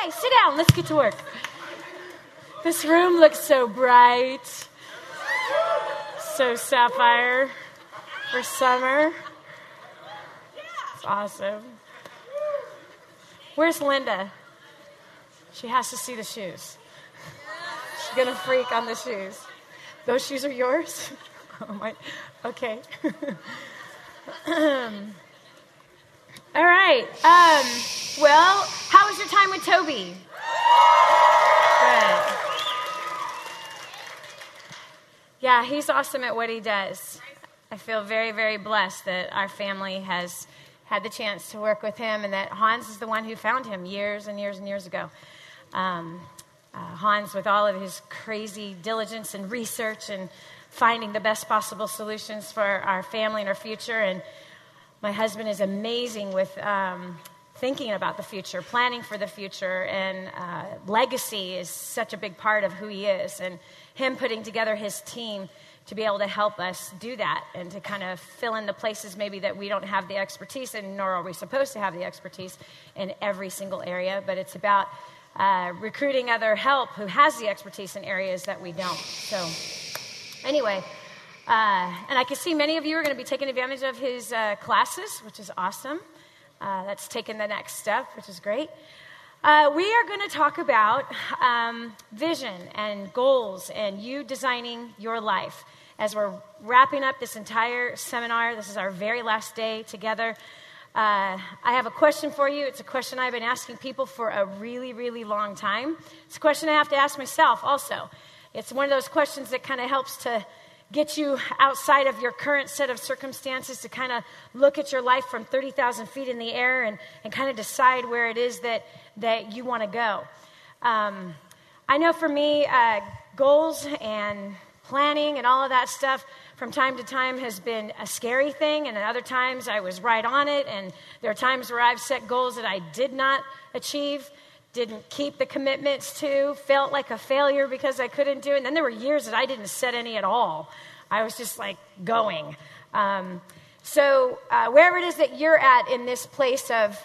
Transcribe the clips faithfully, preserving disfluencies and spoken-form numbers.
Hi, sit down. Let's get to work. This room looks so bright. So sapphire for summer. It's awesome. Where's Linda? She has to see the shoes. She's going to freak on the shoes. Those shoes are yours? Oh, my. Okay. All right. Um, well, how was your time with Toby? Good. Yeah, he's awesome at what he does. I feel very, very blessed that our family has had the chance to work with him and that Hans is the one who found him years and years and years ago. Um, uh, Hans, with all of his crazy diligence and research and finding the best possible solutions for our family and our future. And my husband is amazing with um, thinking about the future, planning for the future, and uh, legacy is such a big part of who he is. And him putting together his team to be able to help us do that and to kind of fill in the places maybe that we don't have the expertise in, nor are we supposed to have the expertise in every single area. But it's about uh, recruiting other help who has the expertise in areas that we don't. So anyway, uh, and I can see many of you are going to be taking advantage of his uh, classes, which is awesome. Uh, that's taken the next step, which is great. Uh, we are going to talk about um, vision and goals and you designing your life. As we're wrapping up this entire seminar, this is our very last day together. Uh, I have a question for you. It's a question I've been asking people for a really, really long time. It's a question I have to ask myself also. It's one of those questions that kind of helps to get you outside of your current set of circumstances to kind of look at your life from thirty thousand feet in the air and, and kind of decide where it is that, that you want to go. Um, I know for me, uh, goals and planning and all of that stuff from time to time has been a scary thing, and at other times I was right on it, and there are times where I've set goals that I did not achieve, didn't keep the commitments to, felt like a failure because I couldn't do it. And then there were years that I didn't set any at all. I was just like going. Um, so uh, wherever it is that you're at in this place of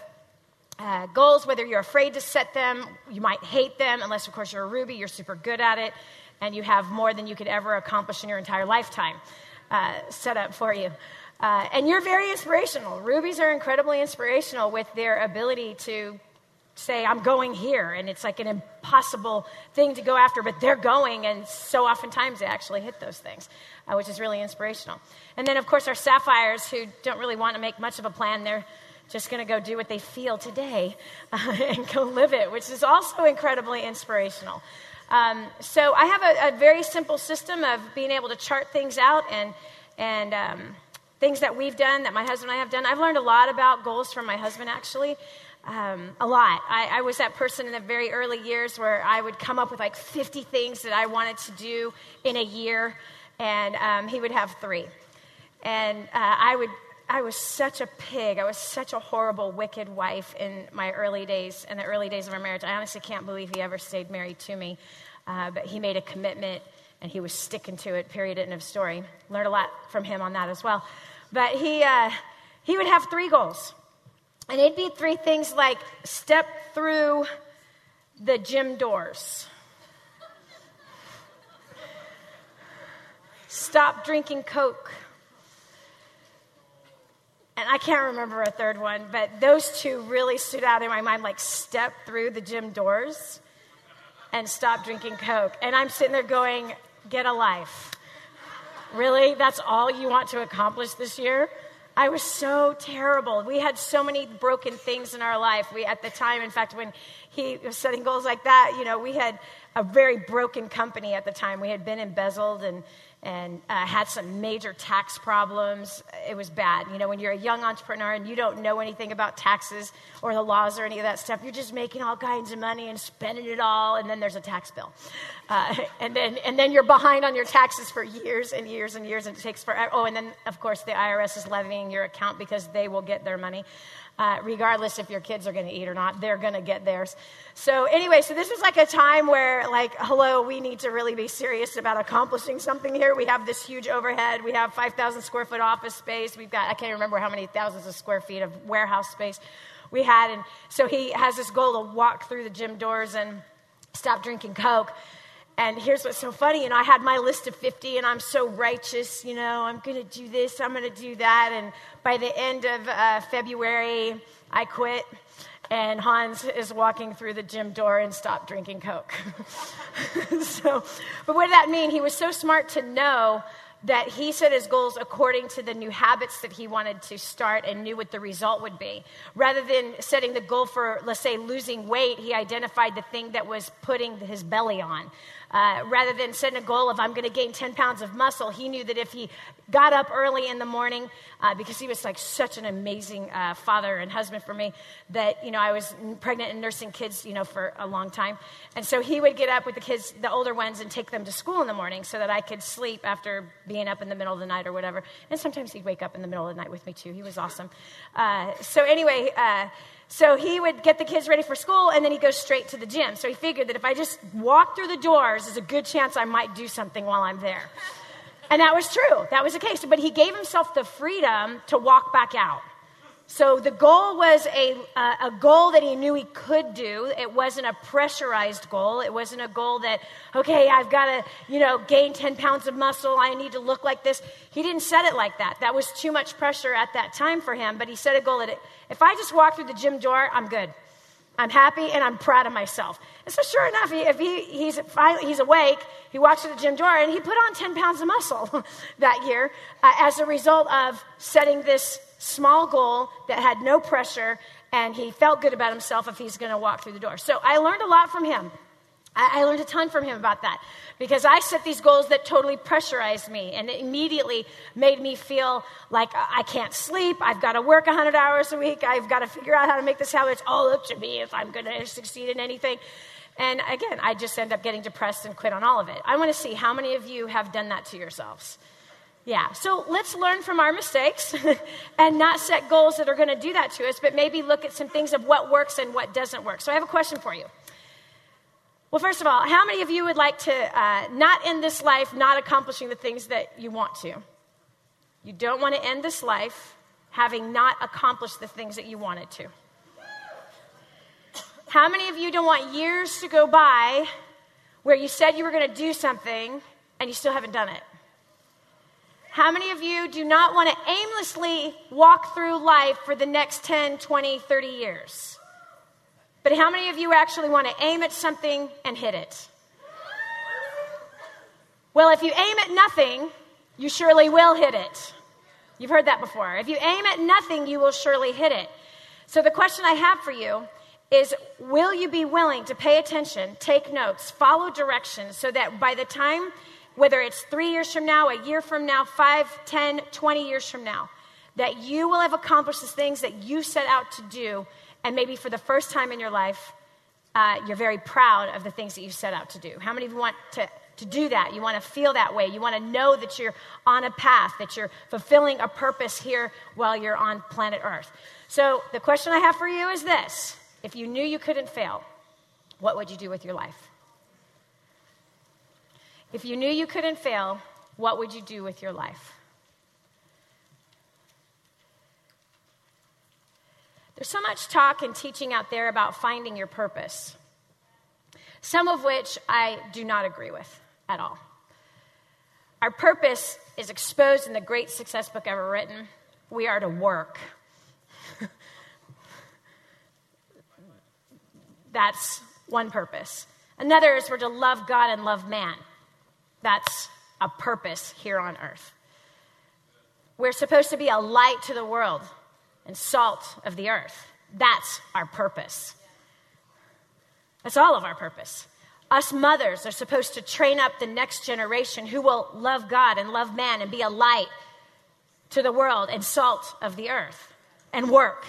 uh, goals, whether you're afraid to set them, you might hate them, unless, of course, you're a Ruby, you're super good at it, and you have more than you could ever accomplish in your entire lifetime uh, set up for you. Uh, and you're very inspirational. Rubies are incredibly inspirational with their ability to say, I'm going here, and it's like an impossible thing to go after, but they're going, and so oftentimes they actually hit those things, uh, which is really inspirational. And then, of course, our sapphires, who don't really want to make much of a plan, they're just going to go do what they feel today uh, and go live it, which is also incredibly inspirational. Um, so I have a, a very simple system of being able to chart things out and and um, things that we've done, that my husband and I have done. I've learned a lot about goals from my husband, actually. Um, a lot. I, I was that person in the very early years where I would come up with like fifty things that I wanted to do in a year, and um, he would have three. And uh, I would. I was such a pig. I was such a horrible, wicked wife in my early days, in the early days of our marriage. I honestly can't believe he ever stayed married to me, uh, but he made a commitment, and he was sticking to it, period, end of story. Learned a lot from him on that as well. But he uh, he would have three goals. And it'd be three things like step through the gym doors, stop drinking Coke, and I can't remember a third one, but those two really stood out in my mind, like step through the gym doors and stop drinking Coke. And I'm sitting there going, get a life. Really? That's all you want to accomplish this year? I was so terrible. We had so many broken things in our life. We, at the time, in fact, when he was setting goals like that, you know, we had a very broken company at the time. We had been embezzled and and uh, had some major tax problems. It was bad. You know, when you're a young entrepreneur and you don't know anything about taxes or the laws or any of that stuff, you're just making all kinds of money and spending it all, and then there's a tax bill. Uh, and then and then you're behind on your taxes for years and years and years, and it takes forever. Oh, and then, of course, the I R S is levying your account because they will get their money. Uh, regardless if your kids are going to eat or not, they're going to get theirs. So anyway, so this was like a time where, like, hello, we need to really be serious about accomplishing something here. We have this huge overhead. We have five thousand square foot office space. We've got, I can't remember how many thousands of square feet of warehouse space. we had. And so he has this goal to walk through the gym doors and stop drinking Coke. And here's what's so funny, you know, I had my list of fifty, and I'm so righteous, you know, I'm going to do this, I'm going to do that. And by the end of uh, February, I quit. And Hans is walking through the gym door and stopped drinking Coke. So, but what did that mean? He was so smart to know that he set his goals according to the new habits that he wanted to start and knew what the result would be. Rather than setting the goal for, let's say, losing weight, he identified the thing that was putting his belly on. Uh, rather than setting a goal of, I'm going to gain ten pounds of muscle, he knew that if he got up early in the morning, uh, because he was like such an amazing uh, father and husband for me, that, you know, I was pregnant and nursing kids, you know, for a long time. And so he would get up with the kids, the older ones, and take them to school in the morning so that I could sleep after being up in the middle of the night or whatever. And sometimes he'd wake up in the middle of the night with me too. He was awesome. Uh, so anyway, uh, So he would get the kids ready for school, and then he'd go straight to the gym. So he figured that if I just walk through the doors, there's a good chance I might do something while I'm there. And that was true. That was the case. But he gave himself the freedom to walk back out. So the goal was a, uh, a goal that he knew he could do. It wasn't a pressurized goal. It wasn't a goal that, okay, I've got to, you know, gain ten pounds of muscle. I need to look like this. He didn't set it like that. That was too much pressure at that time for him. But he set a goal that it, if I just walk through the gym door, I'm good. I'm happy and I'm proud of myself. And so sure enough, he, if he, he's, finally, he's awake, he walks through the gym door and he put on ten pounds of muscle that year uh, as a result of setting this small goal that had no pressure, and he felt good about himself if he's going to walk through the door. So I learned a lot from him. I, I learned a ton from him about that because I set these goals that totally pressurized me, and it immediately made me feel like I can't sleep. I've got to work one hundred hours a week. I've got to figure out how to make this happen. It's all up to me if I'm going to succeed in anything. And again, I just end up getting depressed and quit on all of it. I want to see how many of you have done that to yourselves. Yeah, so let's learn from our mistakes and not set goals that are going to do that to us, but maybe look at some things of what works and what doesn't work. So I have a question for you. Well, first of all, how many of you would like to uh, not end this life not accomplishing the things that you want to? You don't want to end this life having not accomplished the things that you wanted to. How many of you don't want years to go by where you said you were going to do something and you still haven't done it? How many of you do not want to aimlessly walk through life for the next ten, twenty, thirty years? But how many of you actually want to aim at something and hit it? Well, if you aim at nothing, you surely will hit it. You've heard that before. If you aim at nothing, you will surely hit it. So the question I have for you is, will you be willing to pay attention, take notes, follow directions, so that by the time, whether it's three years from now, a year from now, five, ten, twenty years from now, that you will have accomplished the things that you set out to do, and maybe for the first time in your life, uh, you're very proud of the things that you set out to do. How many of you want to, to do that? You want to feel that way. You want to know that you're on a path, that you're fulfilling a purpose here while you're on planet Earth. So the question I have for you is this. If you knew you couldn't fail, what would you do with your life? If you knew you couldn't fail, what would you do with your life? There's so much talk and teaching out there about finding your purpose, some of which I do not agree with at all. Our purpose is exposed in the great success book ever written. We are to work. That's one purpose. Another is we're to love God and love man. That's a purpose here on earth. We're supposed to be a light to the world and salt of the earth. That's our purpose. That's all of our purpose. Us mothers are supposed to train up the next generation who will love God and love man and be a light to the world and salt of the earth and work.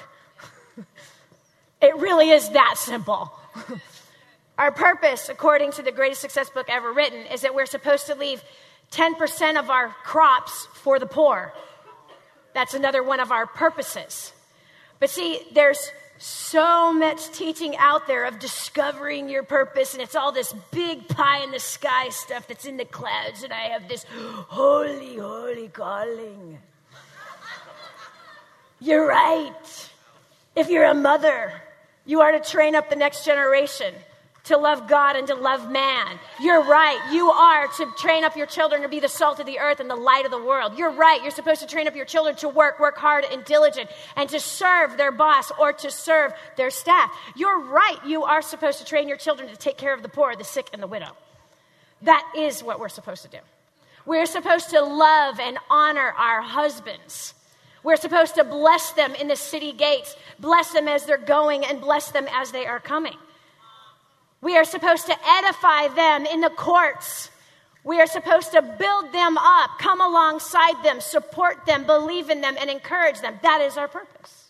It really is that simple. Our purpose, according to the greatest success book ever written, is that we're supposed to leave ten percent of our crops for the poor. That's another one of our purposes. But see, there's so much teaching out there of discovering your purpose, and it's all this big pie in the sky stuff that's in the clouds, and I have this holy, holy calling. You're right. If you're a mother, you are to train up the next generation to love God and to love man. You're right. You are to train up your children to be the salt of the earth and the light of the world. You're right. You're supposed to train up your children to work, work hard and diligent, and to serve their boss or to serve their staff. You're right. You are supposed to train your children to take care of the poor, the sick, and the widow. That is what we're supposed to do. We're supposed to love and honor our husbands. We're supposed to bless them in the city gates, bless them as they're going, and bless them as they are coming. We are supposed to edify them in the courts. We are supposed to build them up, come alongside them, support them, believe in them, and encourage them. That is our purpose.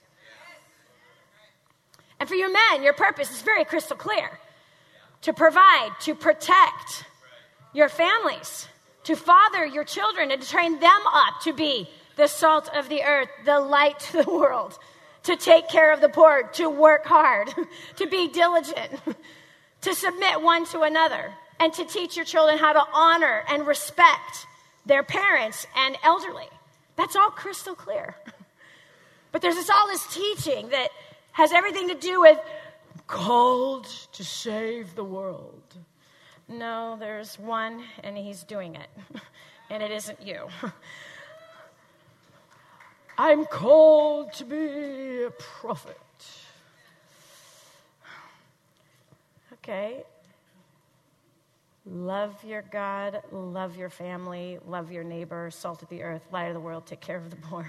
And for you men, your purpose is very crystal clear. To provide, to protect your families, to father your children, and to train them up to be the salt of the earth, the light to the world, to take care of the poor, to work hard, to be diligent, to submit one to another, and to teach your children how to honor and respect their parents and elderly. That's all crystal clear. But there's this, all this teaching that has everything to do with called to save the world. No, there's one, and he's doing it, and it isn't you. I'm called to be a prophet. Okay. Love your God, love your family, love your neighbor, salt of the earth, light of the world, take care of the poor.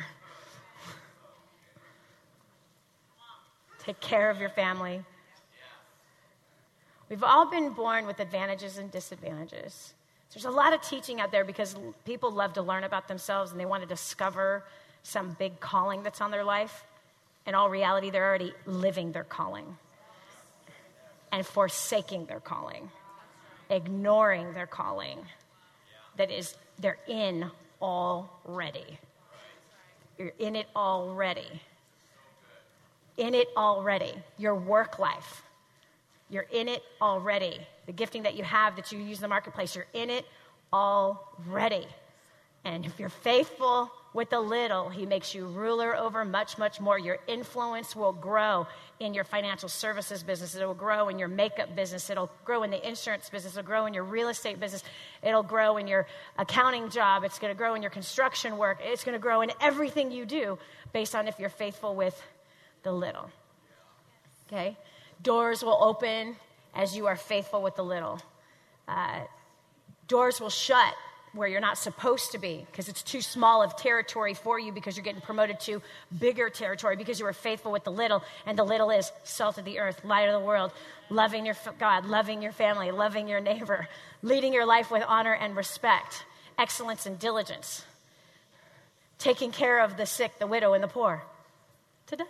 Take care of your family. We've all been born with advantages and disadvantages. There's a lot of teaching out there because people love to learn about themselves and they want to discover some big calling that's on their life. In all reality, they're already living their calling and forsaking their calling, ignoring their calling that is they're in already. You're in it already. In it already. Your work life. You're in it already. The gifting that you have that you use in the marketplace, you're in it already. And if you're faithful with a little, he makes you ruler over much, much more. Your influence will grow in your financial services business. It will grow in your makeup business. It'll grow in the insurance business. It'll grow in your real estate business. It'll grow in your accounting job. It's going to grow in your construction work. It's going to grow in everything you do based on if you're faithful with the little. Okay? Doors will open as you are faithful with the little. Uh, doors will shut where you're not supposed to be because it's too small of territory for you because you're getting promoted to bigger territory because you were faithful with the little, and the little is salt of the earth, light of the world, loving your God, loving your family, loving your neighbor, leading your life with honor and respect, excellence and diligence, taking care of the sick, the widow, and the poor. Ta-da!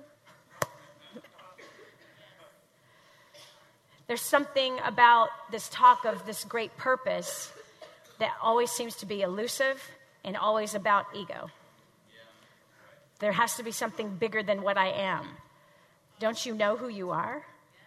There's something about this talk of this great purpose that always seems to be elusive and always about ego. There has to be something bigger than what I am. Don't you know who you are?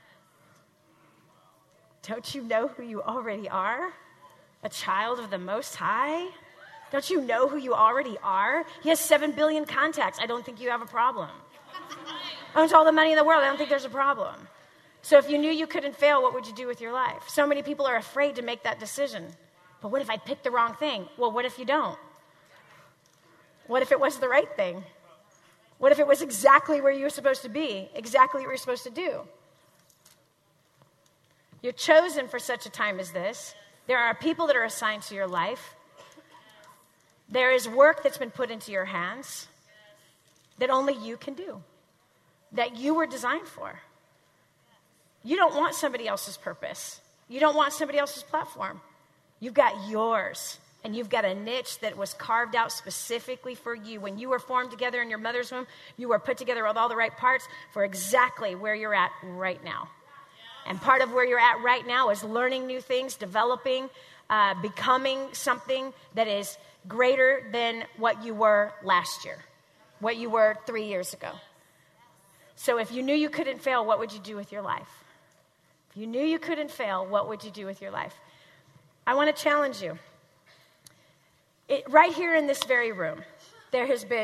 Don't you know who you already are? A child of the Most High? Don't you know who you already are? He has seven billion contacts. I don't think you have a problem. Owns all the money in the world. I don't think there's a problem. So if you knew you couldn't fail, what would you do with your life? So many people are afraid to make that decision. But what if I pick the wrong thing? Well, what if you don't? What if it was the right thing? What if it was exactly where you were supposed to be? Exactly what you're supposed to do? You're chosen for such a time as this. There are people that are assigned to your life. There is work that's been put into your hands that only you can do, that you were designed for. You don't want somebody else's purpose. You don't want somebody else's platform. You've got yours, and you've got a niche that was carved out specifically for you. When you were formed together in your mother's womb, you were put together with all the right parts for exactly where you're at right now. And part of where you're at right now is learning new things, developing, uh, becoming something that is greater than what you were last year, what you were three years ago. So if you knew you couldn't fail, what would you do with your life? If you knew you couldn't fail, what would you do with your life? I want to challenge you. It, right here in this very room, there has been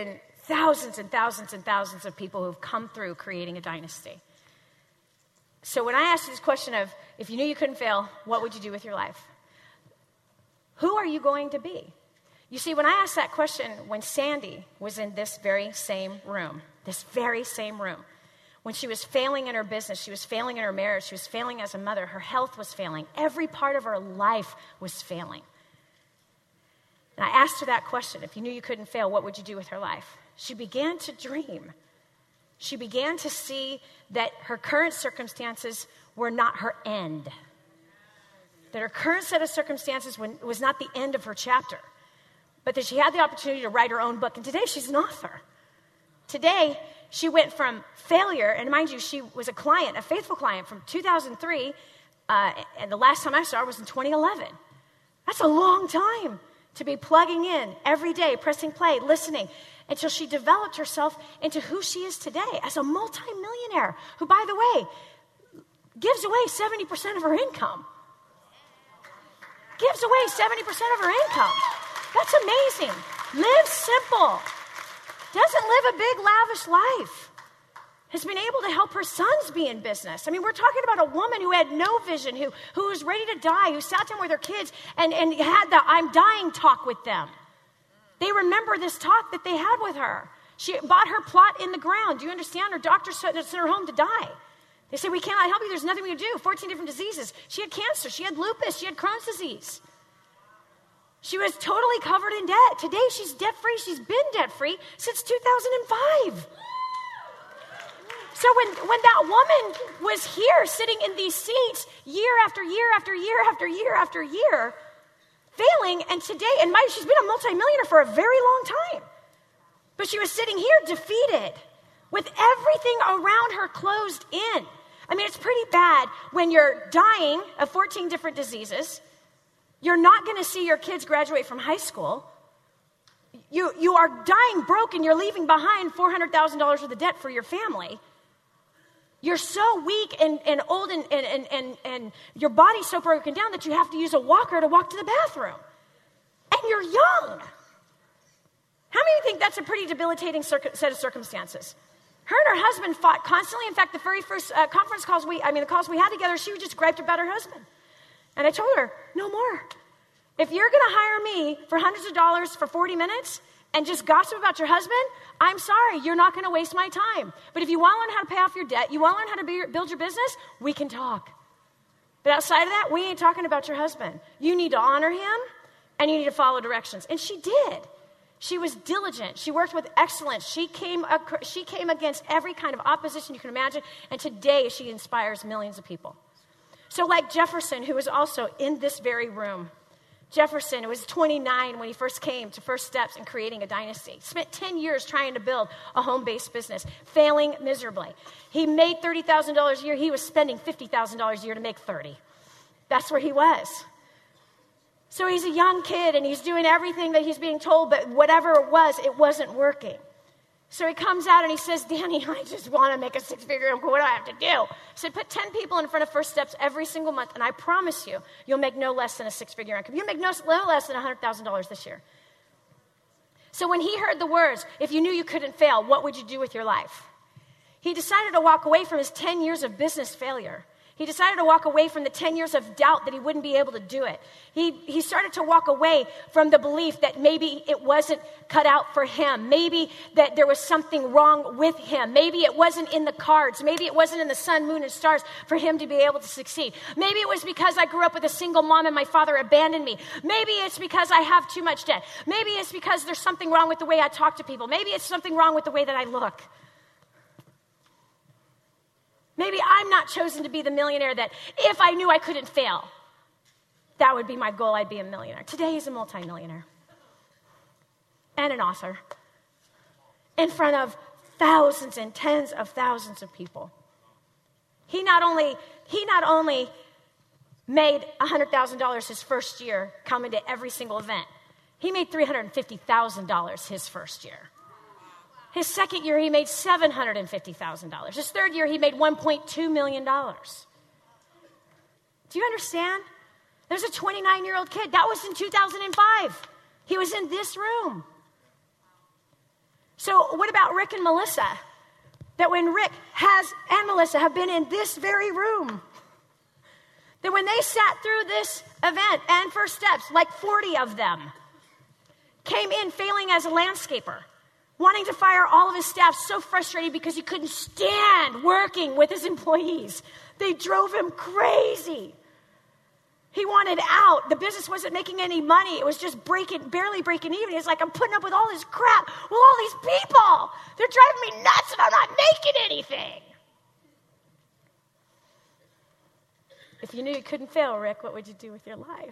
Thousands and thousands and thousands of people who've come through creating a dynasty. So when I asked you this question of, if you knew you couldn't fail, what would you do with your life? Who are you going to be? You see, when I asked that question, when Sandy was in this very same room, this very same room, when she was failing in her business, she was failing in her marriage, she was failing as a mother, her health was failing, every part of her life was failing. And I asked her that question, if you knew you couldn't fail, what would you do with her life? She began to dream. She began to see that her current circumstances were not her end. That her current set of circumstances was not the end of her chapter, but that she had the opportunity to write her own book. And today she's an author. Today she went from failure, and mind you, she was a client, a faithful client from two thousand three, uh, and the last time I saw her was in twenty eleven. That's a long time to be plugging in every day, pressing play, listening, until she developed herself into who she is today as a multimillionaire who, by the way, gives away seventy percent of her income. Gives away seventy percent of her income. That's amazing. Lives simple. Doesn't live a big, lavish life. Has been able to help her sons be in business. I mean, we're talking about a woman who had no vision, who, who was ready to die, who sat down with her kids and, and had the I'm dying talk with them. They remember this talk that they had with her. She bought her plot in the ground. Do you understand? Her doctor sent her home to die. They said, we cannot help you. There's nothing we can do. fourteen different diseases. She had cancer. She had lupus. She had Crohn's disease. She was totally covered in debt. Today, she's debt-free. She's been debt-free since two thousand five. So when, when that woman was here sitting in these seats year after year after year after year after year, failing, and today, and my, she's been a multimillionaire for a very long time, but she was sitting here defeated with everything around her closed in. I mean, it's pretty bad when you're dying of fourteen different diseases. You're not going to see your kids graduate from high school. You, you are dying broke and you're leaving behind four hundred thousand dollars worth of debt for your family. You're so weak and, and old and, and, and, and your body's so broken down that you have to use a walker to walk to the bathroom. And you're young. How many think that's a pretty debilitating circ- set of circumstances? Her and her husband fought constantly. In fact, the very first uh, conference calls we, I mean, the calls we had together, she just griped about her husband. And I told her, no more. If you're going to hire me for hundreds of dollars for forty minutes and just gossip about your husband, I'm sorry, you're not going to waste my time. But if you want to learn how to pay off your debt, you want to learn how to be, build your business, we can talk. But outside of that, we ain't talking about your husband. You need to honor him, and you need to follow directions. And she did. She was diligent. She worked with excellence. She came, she came against every kind of opposition you can imagine, and today she inspires millions of people. So like Jefferson, who was also in this very room, Jefferson was twenty-nine when he first came to First Steps in creating a dynasty. Spent ten years trying to build a home-based business, failing miserably. He made thirty thousand dollars a year. He was spending fifty thousand dollars a year to make thirty. That's where he was. So he's a young kid, and he's doing everything that he's being told, but whatever it was, it wasn't working. So he comes out and he says, Danny, I just want to make a six-figure income. What do I have to do? I said, put ten people in front of First Steps every single month, and I promise you, you'll make no less than a six-figure income. You'll make no, no less than one hundred thousand dollars this year. So when he heard the words, if you knew you couldn't fail, what would you do with your life? He decided to walk away from his ten years of business failure. He decided to walk away from the ten years of doubt that he wouldn't be able to do it. He, he started to walk away from the belief that maybe it wasn't cut out for him. Maybe that there was something wrong with him. Maybe it wasn't in the cards. Maybe it wasn't in the sun, moon, and stars for him to be able to succeed. Maybe it was because I grew up with a single mom and my father abandoned me. Maybe it's because I have too much debt. Maybe it's because there's something wrong with the way I talk to people. Maybe it's something wrong with the way that I look. Maybe I'm not chosen to be the millionaire that if I knew I couldn't fail, that would be my goal, I'd be a millionaire. Today he's a multimillionaire and an author in front of thousands and tens of thousands of people. He not only, he not only made one hundred thousand dollars his first year coming to every single event, he made three hundred fifty thousand dollars his first year. His second year, he made seven hundred fifty thousand dollars. His third year, he made one point two million dollars. Do you understand? There's a twenty-nine-year-old kid. That was in two thousand five. He was in this room. So what about Rick and Melissa? That when Rick has and Melissa have been in this very room, that when they sat through this event and First Steps, like forty of them, came in failing as a landscaper, wanting to fire all of his staff, so frustrated because he couldn't stand working with his employees. They drove him crazy. He wanted out. The business wasn't making any money. It was just breaking, barely breaking even. He's like, I'm putting up with all this crap, with all these people. They're driving me nuts and I'm not making anything. If you knew you couldn't fail, Rick, what would you do with your life?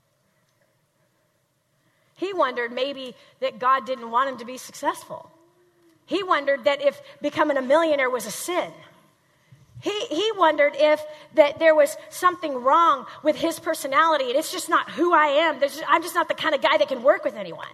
He wondered maybe that God didn't want him to be successful. He wondered that if becoming a millionaire was a sin. He he wondered if that there was something wrong with his personality, and it's just not who I am. Just, I'm just not the kind of guy that can work with anyone.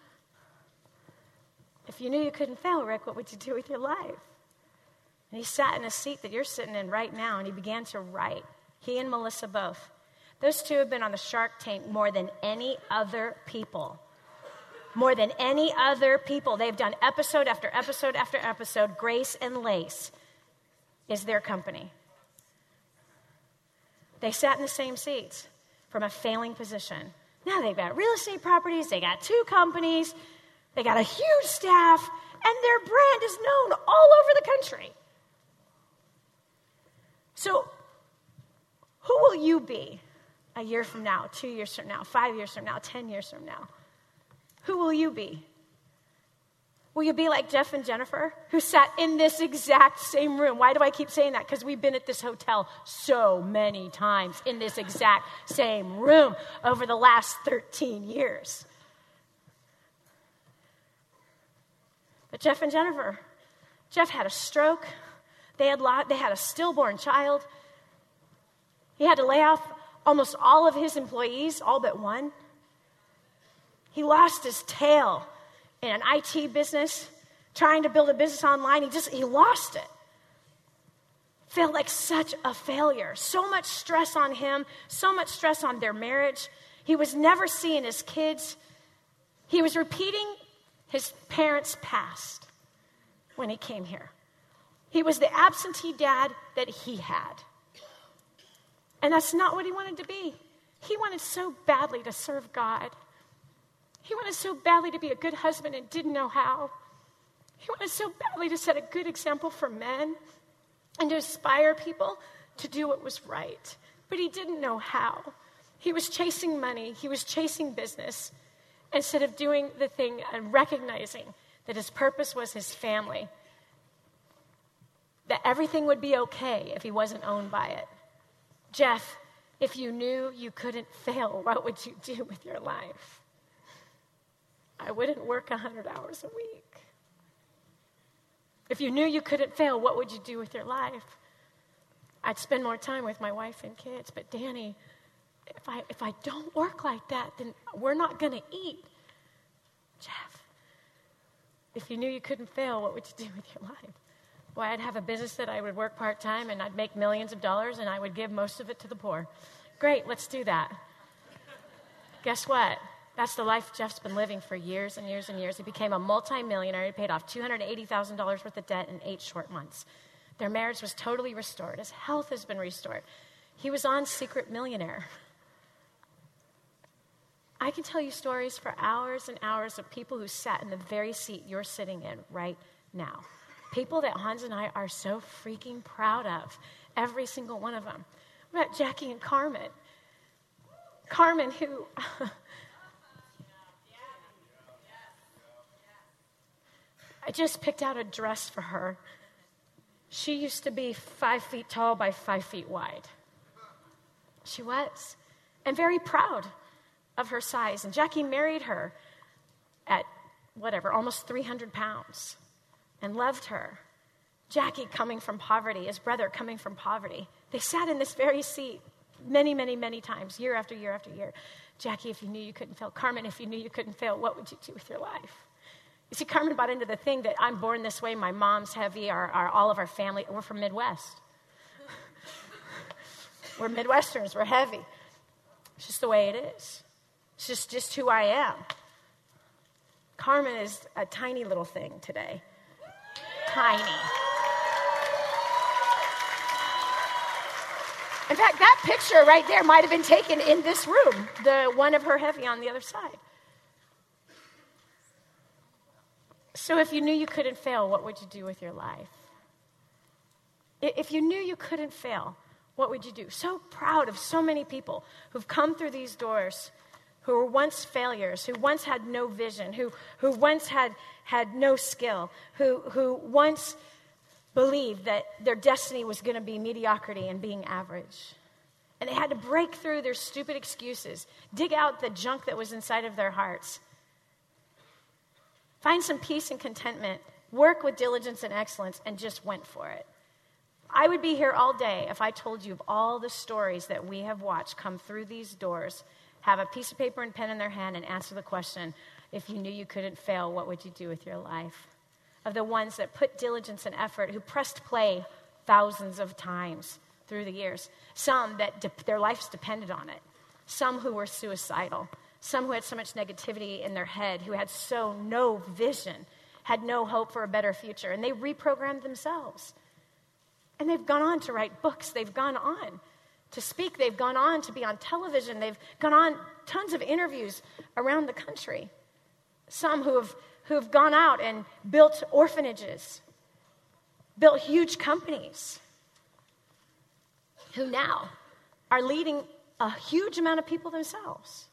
If you knew you couldn't fail, Rick, what would you do with your life? And he sat in a seat that you're sitting in right now, and he began to write. He and Melissa both. Those two have been on the Shark Tank more than any other people. More than any other people. They've done episode after episode after episode. Grace and Lace is their company. They sat in the same seats from a failing position. Now they've got real estate properties, they got two companies, they got a huge staff, and their brand is known all over the country. So, who will you be a year from now, two years from now, five years from now, ten years from now? Who will you be? Will you be like Jeff and Jennifer, who sat in this exact same room? Why do I keep saying that? Because we've been at this hotel so many times in this exact same room over the last thirteen years. But Jeff and Jennifer, Jeff had a stroke. They had, they had a stillborn child. He had to lay off almost all of his employees, all but one. He lost his tail in an I T business, trying to build a business online. He just, he lost it. Felt like such a failure. So much stress on him, so much stress on their marriage. He was never seeing his kids. He was repeating his parents' past when he came here. He was the absentee dad that he had. And that's not what he wanted to be. He wanted so badly to serve God. He wanted so badly to be a good husband and didn't know how. He wanted so badly to set a good example for men and to inspire people to do what was right. But he didn't know how. He was chasing money. He was chasing business instead of doing the thing and recognizing that his purpose was his family, that everything would be okay if he wasn't owned by it. Jeff, if you knew you couldn't fail, what would you do with your life? I wouldn't work one hundred hours a week. If you knew you couldn't fail, what would you do with your life? I'd spend more time with my wife and kids. But Danny, if I if I don't work like that, then we're not going to eat. Jeff, if you knew you couldn't fail, what would you do with your life? Well, I'd have a business that I would work part-time and I'd make millions of dollars and I would give most of it to the poor. Great, let's do that. Guess what? That's the life Jeff's been living for years and years and years. He became a multimillionaire. He paid off two hundred eighty thousand dollars worth of debt in eight short months. Their marriage was totally restored. His health has been restored. He was on Secret Millionaire. I can tell you stories for hours and hours of people who sat in the very seat you're sitting in right now. People that Hans and I are so freaking proud of, every single one of them. What about Jackie and Carmen? Carmen, who... I just picked out a dress for her. She used to be five feet tall by five feet wide. She was. And very proud of her size. And Jackie married her at, whatever, almost three hundred pounds. And loved her. Jackie coming from poverty, his brother coming from poverty. They sat in this very seat many, many, many times, year after year after year. Jackie, if you knew you couldn't fail. Carmen, if you knew you couldn't fail, what would you do with your life? You see, Carmen bought into the thing that I'm born this way, my mom's heavy, our, our, all of our family, we're from Midwest. We're Midwesterners, we're heavy. It's just the way it is. It's just, just who I am. Carmen is a tiny little thing today. Tiny. In fact, that picture right there might have been taken in this room, the one of her heavy on the other side. So if you knew you couldn't fail, what would you do with your life? If you knew you couldn't fail, what would you do? So proud of so many people who've come through these doors, who were once failures, who once had no vision, who, who once had, had no skill, who, who once believed that their destiny was going to be mediocrity and being average. And they had to break through their stupid excuses, dig out the junk that was inside of their hearts, find some peace and contentment, work with diligence and excellence, and just went for it. I would be here all day if I told you of all the stories that we have watched come through these doors, have a piece of paper and pen in their hand, and answer the question, if you knew you couldn't fail, what would you do with your life? Of the ones that put diligence and effort, who pressed play thousands of times through the years. Some that de- their lives depended on it. Some who were suicidal. Some who had so much negativity in their head, who had so no vision, had no hope for a better future. And they reprogrammed themselves. And they've gone on to write books. They've gone on to speak. They've gone on to be on television. They've gone on tons of interviews around the country. Some who have, who have gone out and built orphanages, built huge companies, who now are leading a huge amount of people themselves.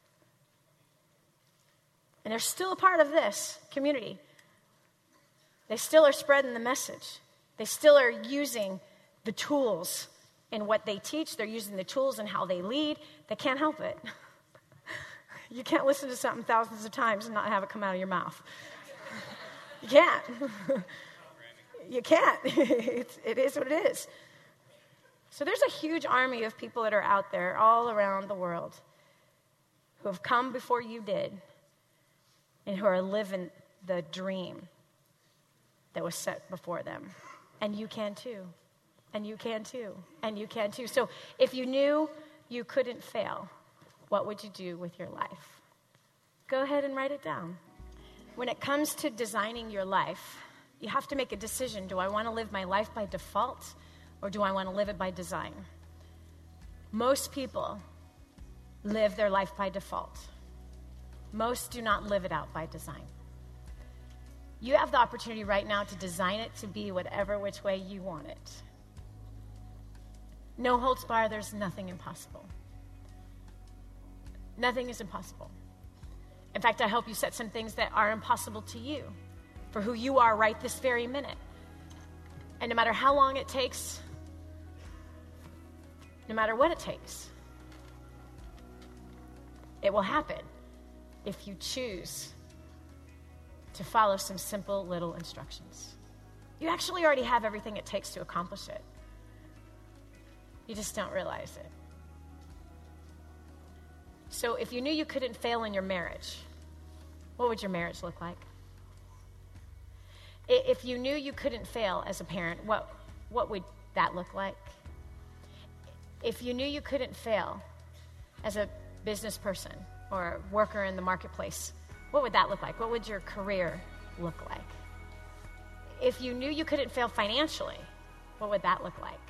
And they're still a part of this community. They still are spreading the message. They still are using the tools in what they teach. They're using the tools in how they lead. They can't help it. You can't listen to something thousands of times and not have it come out of your mouth. You can't. You can't. It's, it is what it is. So there's a huge army of people that are out there all around the world who have come before you did and who are living the dream that was set before them. And you can too. And you can too. And you can too. So if you knew you couldn't fail, what would you do with your life? Go ahead and write it down. When it comes to designing your life, you have to make a decision. Do I want to live my life by default, or do I want to live it by design? Most people live their life by default. Most do not live it out by design. You have the opportunity right now to design it to be whatever which way you want it. No holds barred, there's nothing impossible. Nothing is impossible. In fact, I hope you set some things that are impossible to you for who you are right this very minute. And no matter how long it takes, no matter what it takes, it will happen if you choose to follow some simple little instructions. You actually already have everything it takes to accomplish it. You just don't realize it. So if you knew you couldn't fail in your marriage, what would your marriage look like? If you knew you couldn't fail as a parent, what, what would that look like? If you knew you couldn't fail as a business person or a worker in the marketplace, what would that look like? What would your career look like? If you knew you couldn't fail financially, what would that look like?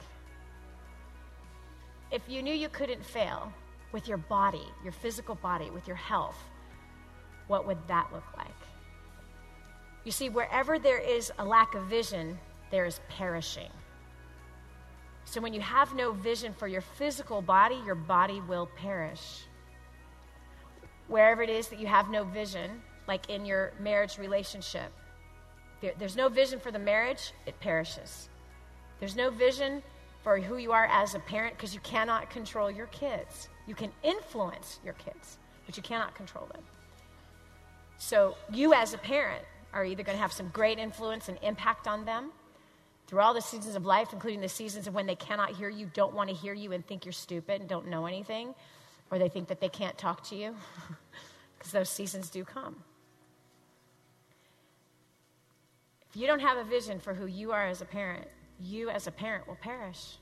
If you knew you couldn't fail with your body, your physical body, with your health, what would that look like? You see, wherever there is a lack of vision, there is perishing. So when you have no vision for your physical body, your body will perish. Wherever it is that you have no vision, like in your marriage relationship, there, there's no vision for the marriage, it perishes. There's no vision for who you are as a parent because you cannot control your kids. You can influence your kids, but you cannot control them. So you as a parent are either going to have some great influence and impact on them through all the seasons of life, including the seasons of when they cannot hear you, don't want to hear you, and think you're stupid and don't know anything, or they think that they can't talk to you, because those seasons do come. If you don't have a vision for who you are as a parent, you as a parent will perish.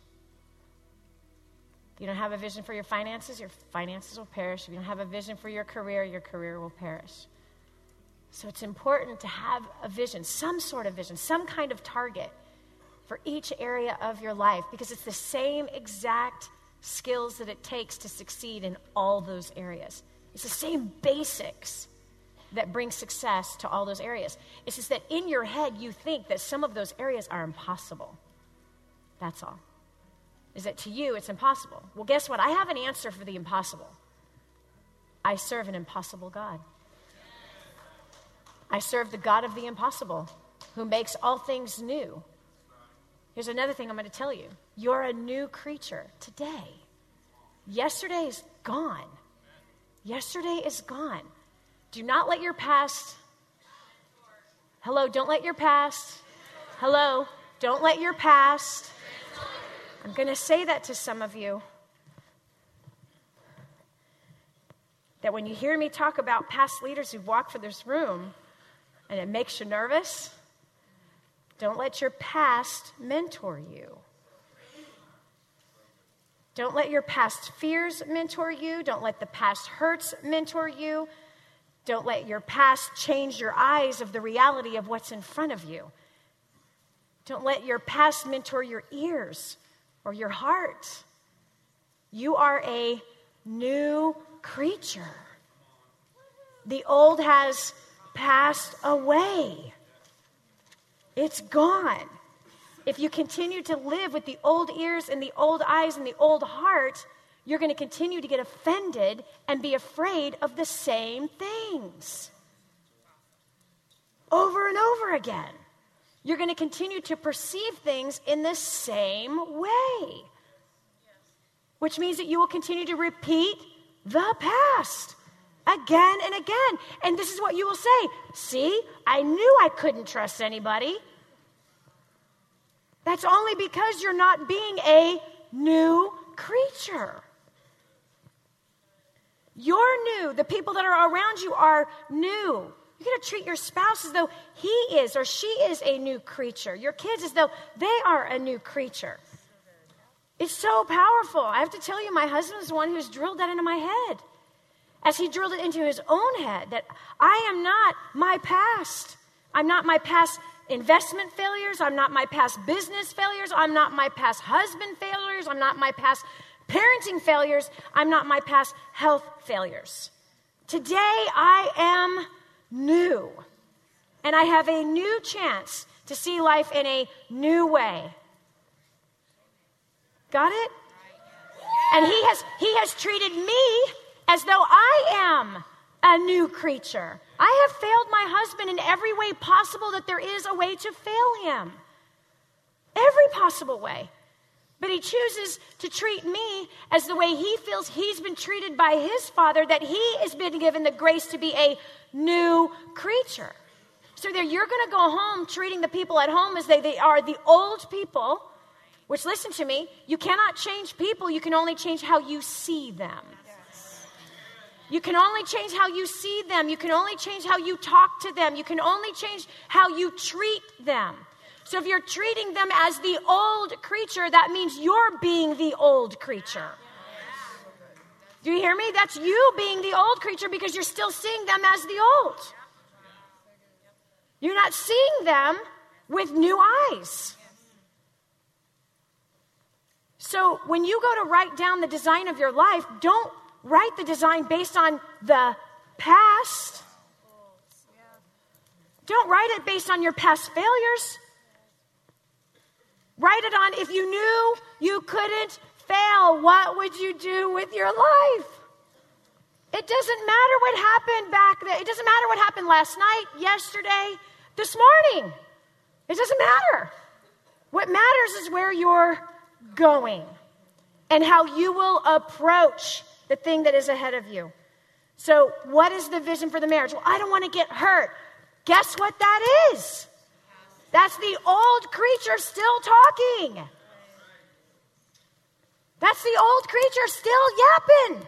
If you don't have a vision for your finances, your finances will perish. If you don't have a vision for your career, your career will perish. So it's important to have a vision, some sort of vision, some kind of target for each area of your life, because it's the same exact skills that it takes to succeed in all those areas. It's the same basics that bring success to all those areas. It's just that in your head, you think that some of those areas are impossible. That's all. Is that to you, it's impossible. Well, guess what? I have an answer for the impossible. I serve an impossible God. I serve the God of the impossible, who makes all things new. Here's another thing I'm going to tell you. You're a new creature today. Yesterday is gone. Yesterday is gone. Do not let your past, hello, don't let your past, hello, don't let your past, I'm going to say that to some of you, that when you hear me talk about past leaders who've walked for this room, and it makes you nervous, don't let your past mentor you. Don't let your past fears mentor you. Don't let the past hurts mentor you. Don't let your past change your eyes of the reality of what's in front of you. Don't let your past mentor your ears or your heart. You are a new creature. The old has passed away. It's gone. If you continue to live with the old ears and the old eyes and the old heart, you're going to continue to get offended and be afraid of the same things over and over again. You're going to continue to perceive things in the same way, which means that you will continue to repeat the past again and again. And this is what you will say. See, I knew I couldn't trust anybody. That's only because you're not being a new creature. You're new. The people that are around you are new. You're going to treat your spouse as though he is or she is a new creature. Your kids as though they are a new creature. It's so powerful. I have to tell you, my husband is the one who's drilled that into my head. As he drilled it into his own head, that I am not my past. I'm not my past investment failures. I'm not my past business failures. I'm not my past husband failures. I'm not my past parenting failures. I'm not my past health failures. Today, I am new. And I have a new chance to see life in a new way. Got it? And he has, he has treated me as though I am a new creature. I have failed my husband in every way possible that there is a way to fail him. Every possible way. But he chooses to treat me as the way he feels he's been treated by his father, that he has been given the grace to be a new creature. So there you're going to go home treating the people at home as they, they are the old people, which, listen to me, you cannot change people. You can only change how you see them. You can only change how you see them. You can only change how you talk to them. You can only change how you treat them. So if you're treating them as the old creature, that means you're being the old creature. Do you hear me? That's you being the old creature because you're still seeing them as the old. You're not seeing them with new eyes. So when you go to write down the design of your life, don't write the design based on the past. Don't write it based on your past failures. Write it on, if you knew you couldn't fail, what would you do with your life? It doesn't matter what happened back then. It doesn't matter what happened last night, yesterday, this morning. It doesn't matter. What matters is where you're going and how you will approach the thing that is ahead of you. So what is the vision for the marriage? Well, I don't want to get hurt. Guess what that is? That's the old creature still talking. That's the old creature still yapping.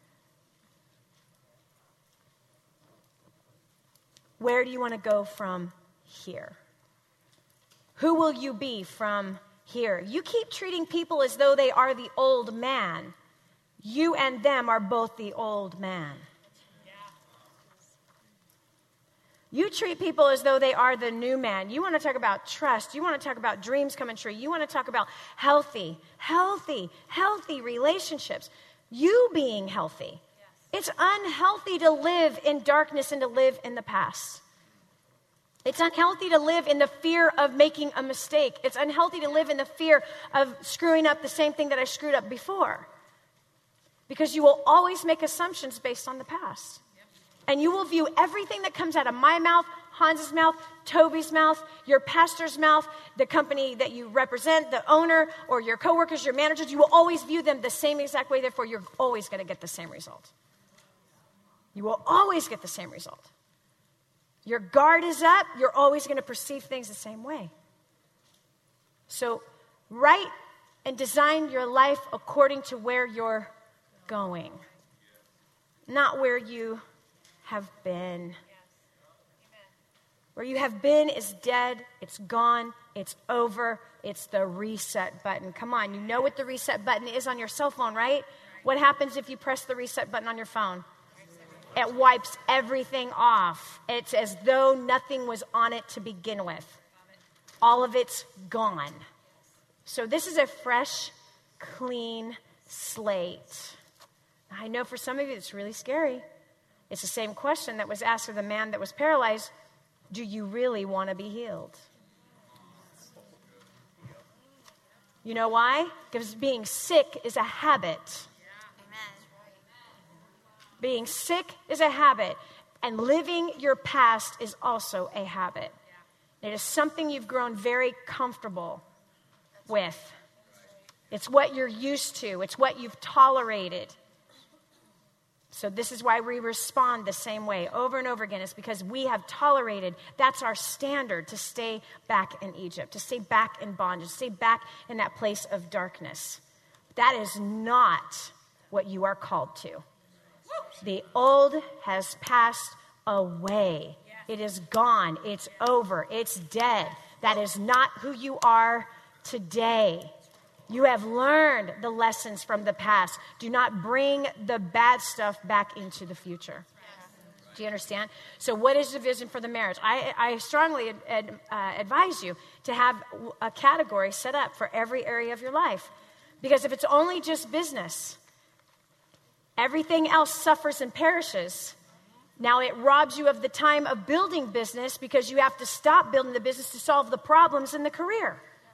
Where do you want to go from here? Who will you be from here? You keep treating people as though they are the old man. You and them are both the old man. You treat people as though they are the new man. You want to talk about trust. You want to talk about dreams coming true. You want to talk about healthy, healthy, healthy relationships. You being healthy. Yes. It's unhealthy to live in darkness and to live in the past. It's unhealthy to live in the fear of making a mistake. It's unhealthy to live in the fear of screwing up the same thing that I screwed up before. Because you will always make assumptions based on the past. And you will view everything that comes out of my mouth, Hans's mouth, Toby's mouth, your pastor's mouth, the company that you represent, the owner, or your coworkers, your managers. You will always view them the same exact way. Therefore, you're always going to get the same result. You will always get the same result. Your guard is up. You're always going to perceive things the same way. So write and design your life according to where you're going, not where you have been. Where you have been is dead, it's gone, it's over, it's the reset button. Come on, you know what the reset button is on your cell phone, right? What happens if you press the reset button on your phone? It wipes everything off. It's as though nothing was on it to begin with. All of it's gone. So this is a fresh, clean slate. I know for some of you it's really scary. It's the same question that was asked of the man that was paralyzed. Do you really want to be healed? You know why? Because being sick is a habit. Being sick is a habit. And living your past is also a habit. It is something you've grown very comfortable with. It's what you're used to. It's what you've tolerated. So this is why we respond the same way over and over again. It's because we have tolerated. That's our standard, to stay back in Egypt, to stay back in bondage, to stay back in that place of darkness. That is not what you are called to. The old has passed away. It is gone. It's over. It's dead. That is not who you are today. You have learned the lessons from the past. Do not bring the bad stuff back into the future. Do you understand? So what is the vision for the marriage? I, I strongly ad, uh, advise you to have a category set up for every area of your life. Because if it's only just business, everything else suffers and perishes. Now it robs you of the time of building business because you have to stop building the business to solve the problems in the career.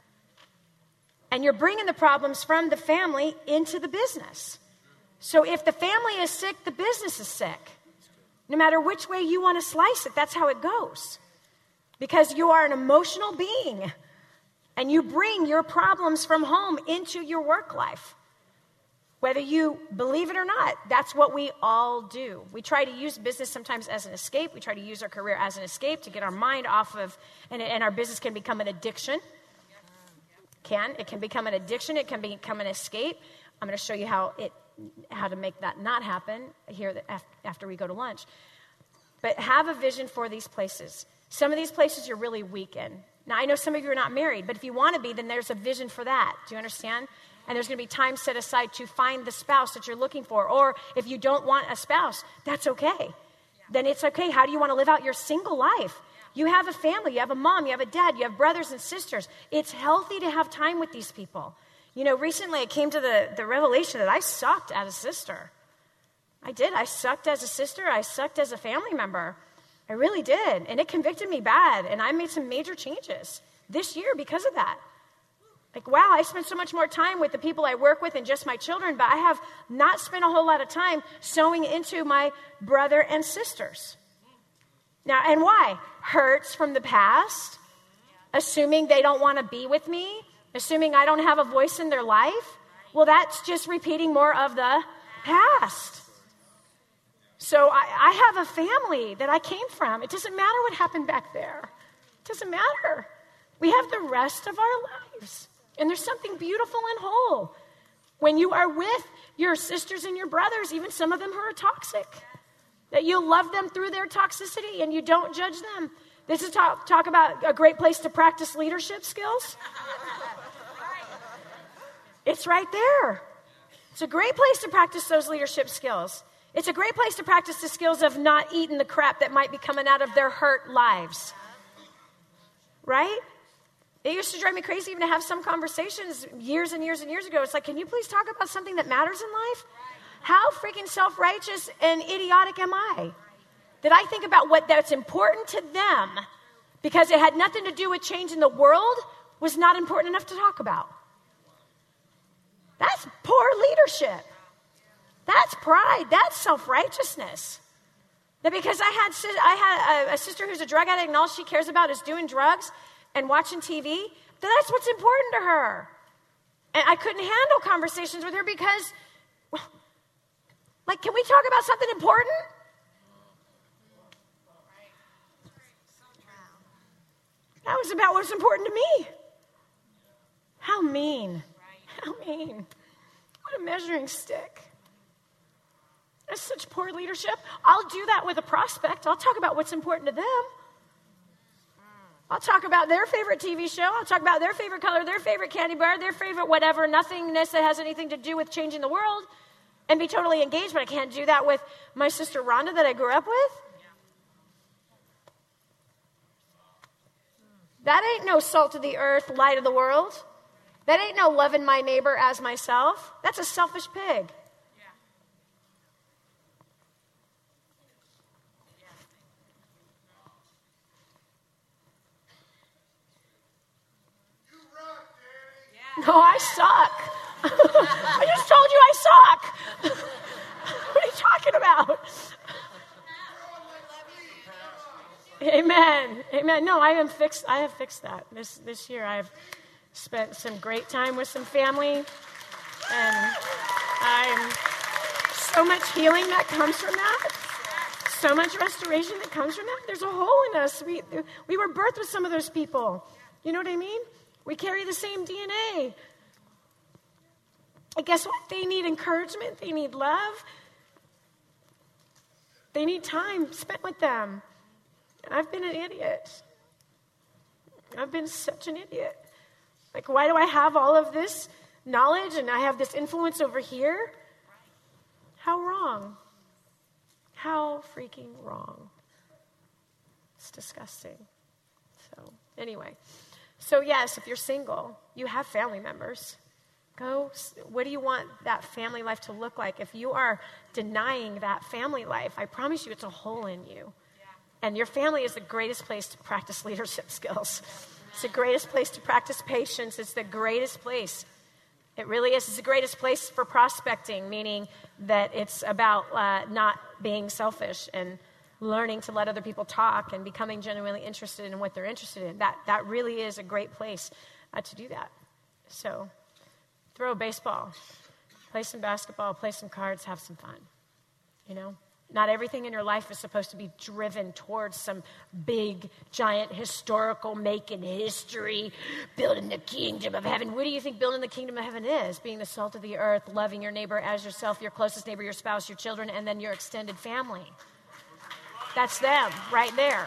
And you're bringing the problems from the family into the business. So if the family is sick, the business is sick. No matter which way you want to slice it, that's how it goes. Because you are an emotional being. And you bring your problems from home into your work life. Whether you believe it or not, that's what we all do. We try to use business sometimes as an escape. We try to use our career as an escape to get our mind off of, and, and our business can become an addiction. Can. It can become an addiction. It can become an escape. I'm going to show you how it, how to make that not happen here after we go to lunch. But have a vision for these places. Some of these places you're really weak in. Now, I know some of you are not married, but if you want to be, then there's a vision for that. Do you understand? And there's going to be time set aside to find the spouse that you're looking for. Or if you don't want a spouse, that's okay. Yeah. Then it's okay. How do you want to live out your single life? You have a family, you have a mom, you have a dad, you have brothers and sisters. It's healthy to have time with these people. You know, recently it came to the, the revelation that I sucked as a sister. I did. I sucked as a sister. I sucked as a family member. I really did. And it convicted me bad. And I made some major changes this year because of that. Like, wow, I spent so much more time with the people I work with and just my children, but I have not spent a whole lot of time sowing into my brother and sisters. Now, and why? Hurts from the past, assuming they don't want to be with me, assuming I don't have a voice in their life. Well, that's just repeating more of the past. So I, I have a family that I came from. It doesn't matter what happened back there. It doesn't matter. We have the rest of our lives. And there's something beautiful and whole when you are with your sisters and your brothers, even some of them who are toxic. That you love them through their toxicity and you don't judge them. This is talk, talk about a great place to practice leadership skills. It's right there. It's a great place to practice those leadership skills. It's a great place to practice the skills of not eating the crap that might be coming out of their hurt lives. Right? It used to drive me crazy even to have some conversations years and years and years ago. It's like, can you please talk about something that matters in life? How freaking self-righteous and idiotic am I? That I think about what that's important to them because it had nothing to do with changing the world was not important enough to talk about. That's poor leadership. That's pride. That's self-righteousness. That because I had I had a, a sister who's a drug addict and all she cares about is doing drugs and watching T V, that that's what's important to her. And I couldn't handle conversations with her because, well, like, can we talk about something important? That was about what's important to me. How mean. How mean. What a measuring stick. That's such poor leadership. I'll do that with a prospect. I'll talk about what's important to them. I'll talk about their favorite T V show. I'll talk about their favorite color, their favorite candy bar, their favorite whatever, nothingness that has anything to do with changing the world, and be totally engaged. But I can't do that with my sister Rhonda that I grew up with. That ain't no salt of the earth, light of the world. That ain't no loving my neighbor as myself. That's a selfish pig. No, I suck. I just told you I suck. What are you talking about? Amen. Amen. No, I am fixed. I have fixed that. This this year I have spent some great time with some family. And I'm so much healing that comes from that. So much restoration that comes from that. There's a hole in us. We we were birthed with some of those people. You know what I mean? We carry the same D N A. And guess what? They need encouragement. They need love. They need time spent with them. And I've been an idiot. I've been such an idiot. Like, why do I have all of this knowledge and I have this influence over here? How wrong. How freaking wrong. It's disgusting. So, anyway. So yes, if you're single, you have family members. Go, what do you want that family life to look like? If you are denying that family life, I promise you it's a hole in you. Yeah. And your family is the greatest place to practice leadership skills. It's the greatest place to practice patience. It's the greatest place. It really is. It's the greatest place for prospecting, meaning that it's about uh, not being selfish and learning to let other people talk and becoming genuinely interested in what they're interested in. That that really is a great place uh, to do that. So throw a baseball, play some basketball, play some cards, have some fun. You know, not everything in your life is supposed to be driven towards some big, giant, historical making history, building the kingdom of heaven. What do you think building the kingdom of heaven is? Being the salt of the earth, loving your neighbor as yourself, your closest neighbor, your spouse, your children, and then your extended family. That's them right there.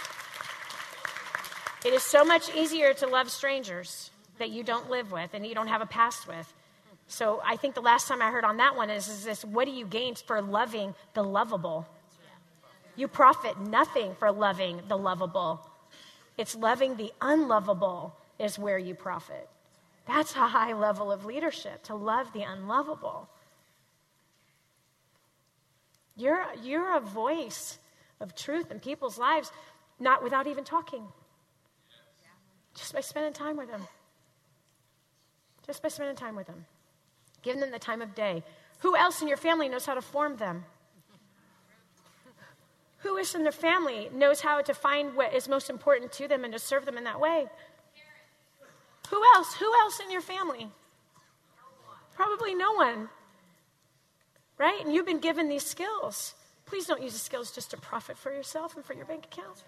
It is so much easier to love strangers that you don't live with and you don't have a past with. So I think the last time I heard on that one is, is this, what do you gain for loving the lovable? You profit nothing for loving the lovable. It's loving the unlovable is where you profit. That's a high level of leadership, to love the unlovable. You're, you're a voice of truth in people's lives, not without even talking. Just by spending time with them. Just by spending time with them. Giving them the time of day. Who else in your family knows how to form them? Who else in their family knows how to find what is most important to them and to serve them in that way? Who else? Who else in your family? Probably no one. Right? And you've been given these skills. Please don't use the skills just to profit for yourself and for your bank account.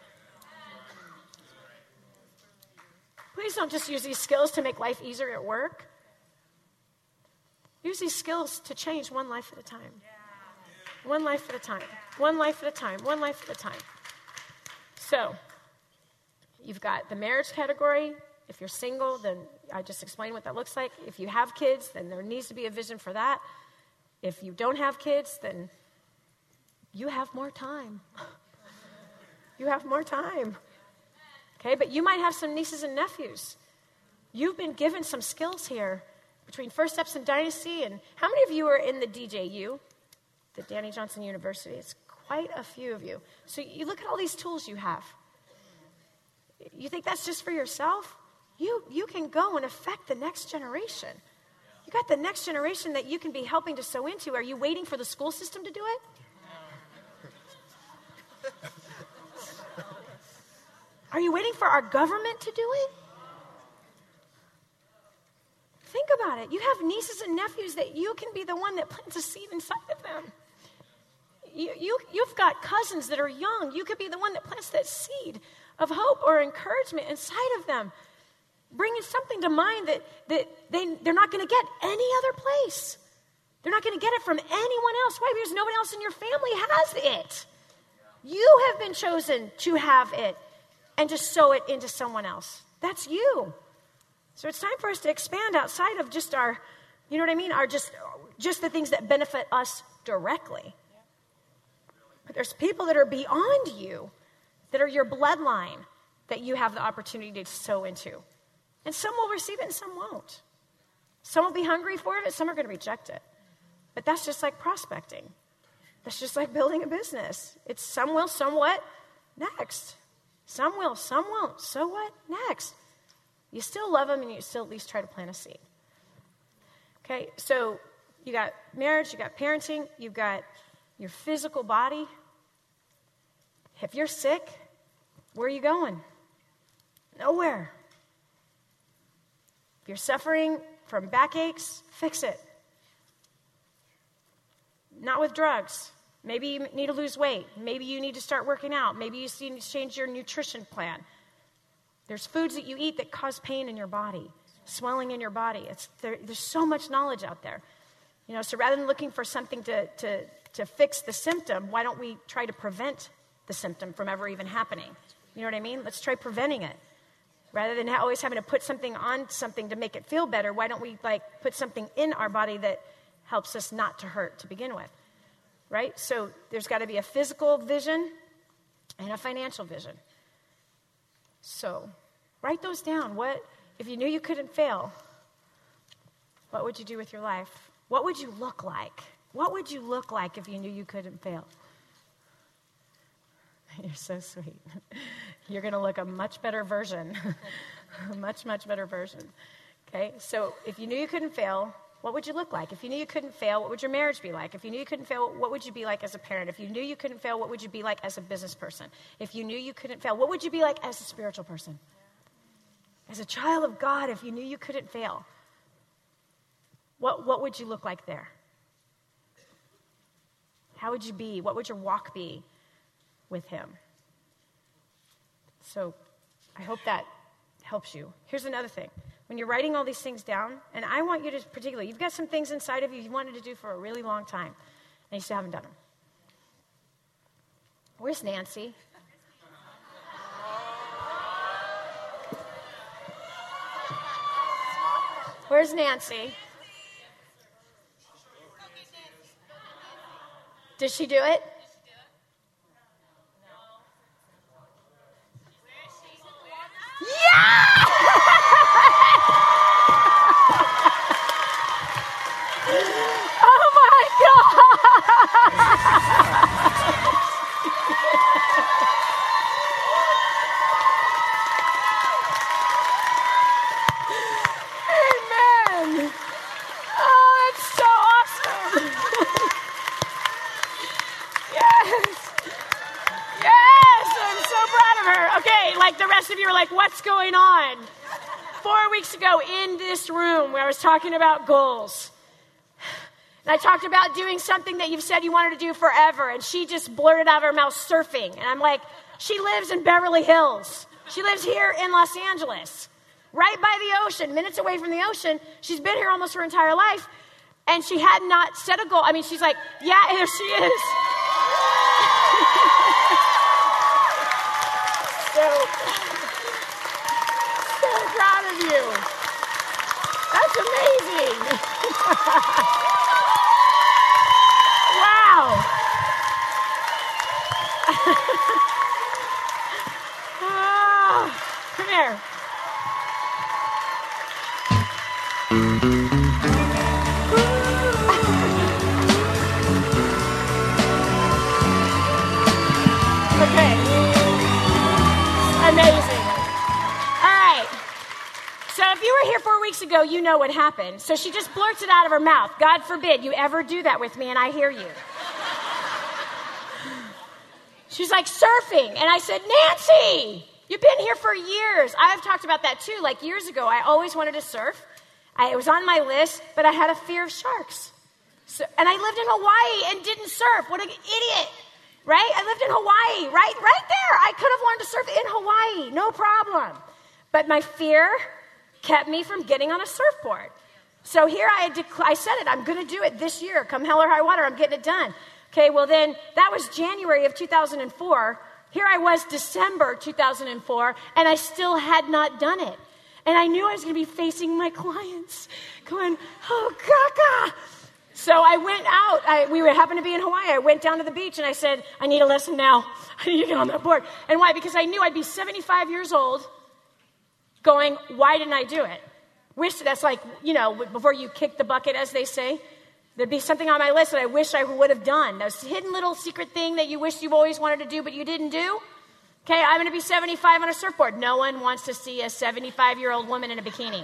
Please don't just use these skills to make life easier at work. Use these skills to change one life at a time. One life at a time. One life at a time. One life at a time. So, you've got the marriage category. If you're single, then I just explained what that looks like. If you have kids, then there needs to be a vision for that. If you don't have kids, then you have more time. You have more time. Okay, but you might have some nieces and nephews. You've been given some skills here between First Steps and Dynasty. And how many of you are in the D J U, the Danny Johnson University? It's quite a few of you. So you look at all these tools you have. You think that's just for yourself? You, you can go and affect the next generation. You got the next generation that you can be helping to sow into. Are you waiting for the school system to do it? Are you waiting for our government to do it? Think about it. You have nieces and nephews that you can be the one that plants a seed inside of them. You, you, you've got cousins that are young. You could be the one that plants that seed of hope or encouragement inside of them. Bringing something to mind that, that they, they're not going to get any other place. They're not going to get it from anyone else. Why? Because nobody else in your family has it. You have been chosen to have it and to sow it into someone else. That's you. So it's time for us to expand outside of just our, you know what I mean, our just, just the things that benefit us directly. But there's people that are beyond you, that are your bloodline, that you have the opportunity to sow into. And some will receive it and some won't. Some will be hungry for it and some are going to reject it. But that's just like prospecting. That's just like building a business. It's some will, some what? Next. Some will, some won't. So what? Next. You still love them and you still at least try to plant a seed. Okay, so you got marriage, you got parenting, you've got your physical body. If you're sick, where are you going? Nowhere. If you're suffering from backaches, fix it. Not with drugs. Maybe you need to lose weight. Maybe you need to start working out. Maybe you need to change your nutrition plan. There's foods that you eat that cause pain in your body, swelling in your body. It's there, there's so much knowledge out there. You know, so rather than looking for something to, to, to fix the symptom, why don't we try to prevent the symptom from ever even happening? You know what I mean? Let's try preventing it. Rather than always having to put something on something to make it feel better, why don't we like put something in our body that helps us not to hurt to begin with, right? So there's got to be a physical vision and a financial vision. So write those down. What, if you knew you couldn't fail, what would you do with your life? What would you look like? What would you look like if you knew you couldn't fail? You're so sweet. You're going to look a much better version. A much, much better version. Okay, so if you knew you couldn't fail, what would you look like? If you knew you couldn't fail, what would your marriage be like? If you knew you couldn't fail, what would you be like as a parent? If you knew you couldn't fail, what would you be like as a business person? If you knew you couldn't fail, what would you be like as a spiritual person? As a child of God, if you knew you couldn't fail, what, what would you look like there? How would you be? What would your walk be with him? So I hope that helps you. Here's another thing. When you're writing all these things down, and I want you to particularly, you've got some things inside of you you wanted to do for a really long time, and you still haven't done them. Where's Nancy? Where's Nancy? Did she do it? Yeah! Oh my God! Amen. Oh, that's so awesome. Yes. Yes, I'm so proud of her. Okay, like the rest of you are like, what's going on? Four weeks ago in this room where I was talking about goals, and I talked about doing something that you've said you wanted to do forever, and she just blurted out of her mouth surfing. And I'm like, she lives in Beverly Hills. She lives here in Los Angeles, right by the ocean, minutes away from the ocean. She's been here almost her entire life, and she had not set a goal. I mean, she's like, yeah, here she is. so, so proud of you. That's amazing. Wow. there. Okay. Amazing. All right. So if you were here four weeks ago, you know what happened. So she just blurts it out of her mouth. God forbid you ever do that with me and I hear you. She's like, surfing. And I said, Nancy, you've been here for years. I've talked about that too. Like years ago, I always wanted to surf. I, it was on my list, but I had a fear of sharks. So, and I lived in Hawaii and didn't surf. What an idiot. Right? I lived in Hawaii, right? Right there. I could have learned to surf in Hawaii. No problem. But my fear kept me from getting on a surfboard. So here I, dec- I said it. I'm going to do it this year. Come hell or high water, I'm getting it done. Okay, well then, that was January of two thousand four. Here I was December two thousand four, and I still had not done it. And I knew I was going to be facing my clients, going, oh, gaga. So I went out. I, we happened to be in Hawaii. I went down to the beach, and I said, I need a lesson now. I need to get on that board. And why? Because I knew I'd be seventy-five years old going, why didn't I do it? Wish that's like, you know, before you kick the bucket, as they say. There'd be something on my list that I wish I would have done. Those hidden little secret thing that you wish you always wanted to do, but you didn't do. Okay, I'm going to be seventy-five on a surfboard. No one wants to see a seventy-five-year-old woman in a bikini.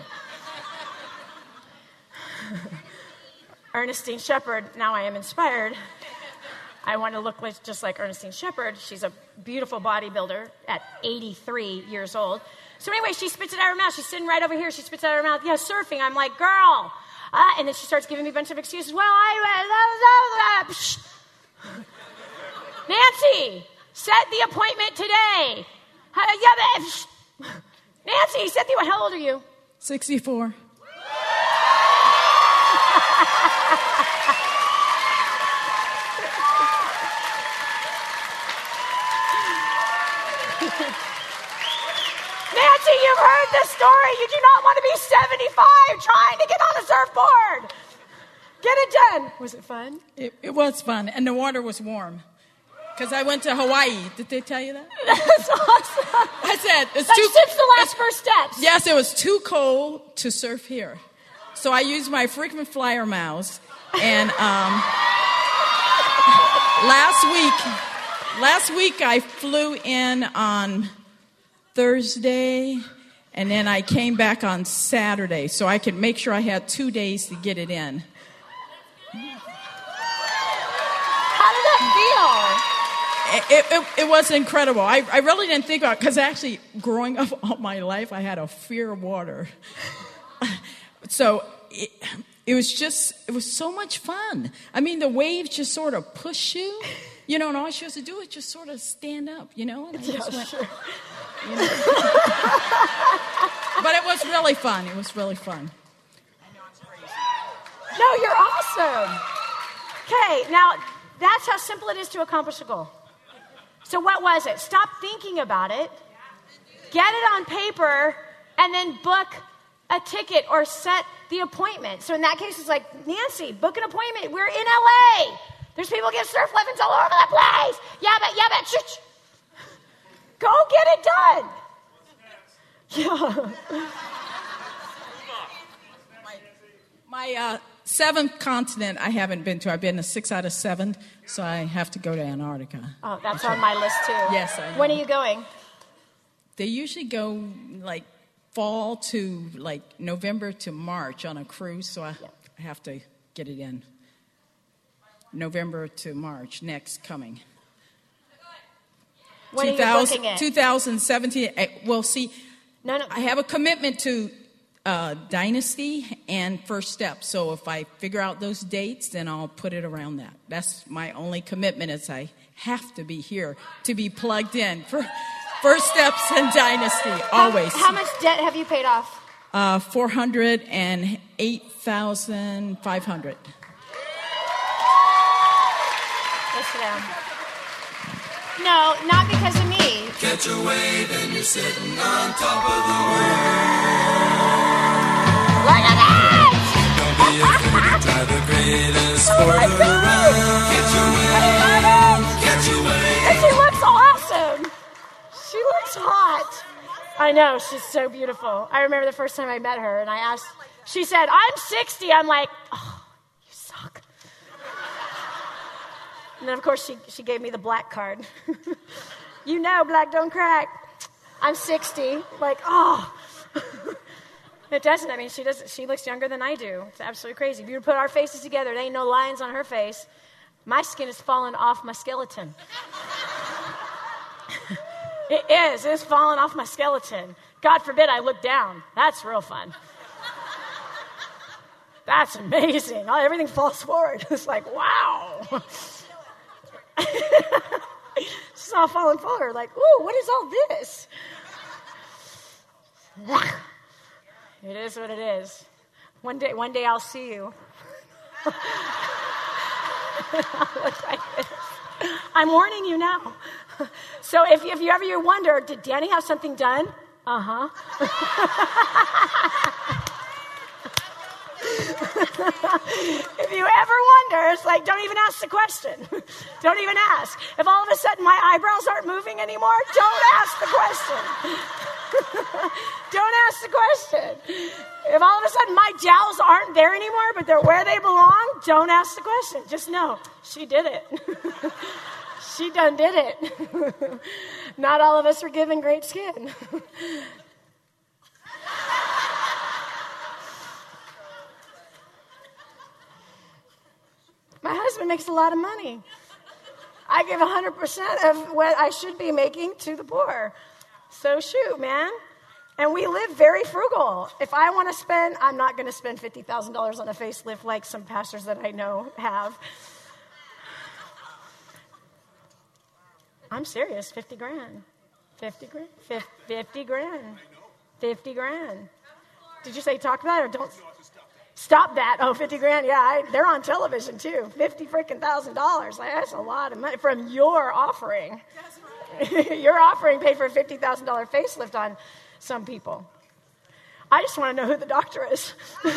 Ernestine Shepard, now I am inspired. I want to look like, just like Ernestine Shepard. She's a beautiful bodybuilder at eighty-three years old. So anyway, she spits it out of her mouth. She's sitting right over here. She spits it out of her mouth. Yeah, surfing. I'm like, girl. Uh, and then she starts giving me a bunch of excuses. Well, I... Uh, Nancy, set the appointment today. Uh, yeah, but, Nancy, set the... How old are you? sixty-four. Nancy, you've heard the story. You do not want to be seventy-five trying to get on a surfboard. Get it done. Was it fun? It, it was fun, and the water was warm. Because I went to Hawaii. Did they tell you that? That's awesome. I said, it's That's too... since the last first steps. Yes, it was too cold to surf here. So I used my frequent flyer miles, and um, last week, last week I flew in on Thursday, and then I came back on Saturday, so I could make sure I had two days to get it in. How did that feel? It, it, it was incredible. I, I really didn't think about it, because actually, growing up all my life, I had a fear of water. So it, it was just, it was so much fun. I mean, the waves just sort of push you, you know, and all you have to do is just sort of stand up, you know? And I Yeah, just went, sure. you know. But it was really fun. It was really fun. No, you're awesome. Okay, now that's how simple it is to accomplish a goal. So what was it? Stop thinking about it, get it on paper, and then book a ticket or set the appointment. So in that case, it's like, Nancy, book an appointment. We're in L A. There's people get surf lessons all over the place. Yeah, but, yeah, but, shh, shh. Go get it done. Yeah. My uh, seventh continent I haven't been to. I've been to six out of seven, so I have to go to Antarctica. Oh, that's on my list too. Yes, I know. When are you going? They usually go like fall to like November to March on a cruise, so I, I have to get it in. November to March, next coming. When are you booking it? twenty seventeen. Well, see, No, no. I have a commitment to uh, Dynasty and First Step. So if I figure out those dates, then I'll put it around that. That's my only commitment, is I have to be here to be plugged in for First Steps and Dynasty, always. How, how much debt have you paid off? Uh, four hundred eight thousand five hundred dollars. Listen down. No, not because of me. Catch a wave and you're sitting on top of the world. Look at that! Don't be afraid to try the greatest sport around. Catch a wave, catch a wave. And she looks awesome. She looks hot. I I know. She's so beautiful. I remember the first time I met her, and I asked, she said, I'm sixty. I'm like, oh, you suck. And then, of course, she, she gave me the black card. You know, black don't crack. I'm sixty. Like, oh. It doesn't. I mean, she does. She looks younger than I do. It's absolutely crazy. If you were to put our faces together, there ain't no lines on her face. My skin is falling off my skeleton. It is. It's falling off my skeleton. God forbid I look down. That's real fun. That's amazing. Oh, everything falls forward. It's like, wow. It's all falling forward. Like, ooh, what is all this? It is what it is. One day, one day I'll see you. I'll look like this. I'm warning you now. So if, if you ever you wonder, did Danny have something done? Uh-huh. If you ever wonder, it's like, don't even ask the question. Don't even ask. If all of a sudden my eyebrows aren't moving anymore, don't ask the question. Don't ask the question. If all of a sudden my jowls aren't there anymore, but they're where they belong, don't ask the question. Just know, she did it. She done did it. Not all of us are given great skin. My husband makes a lot of money. I give one hundred percent of what I should be making to the poor. So shoot, man. And we live very frugal. If I want to spend, I'm not going to spend fifty thousand dollars on a facelift like some pastors that I know have. I'm serious, fifty grand. fifty grand? fifty grand. fifty grand. Did you say talk about it or don't? Stop that. Oh, fifty grand. Yeah, I, they're on television too. fifty freaking thousand dollars. Like, that's a lot of money from your offering. Right. Your offering paid for a fifty thousand dollars facelift on some people. I just want to know who the doctor is.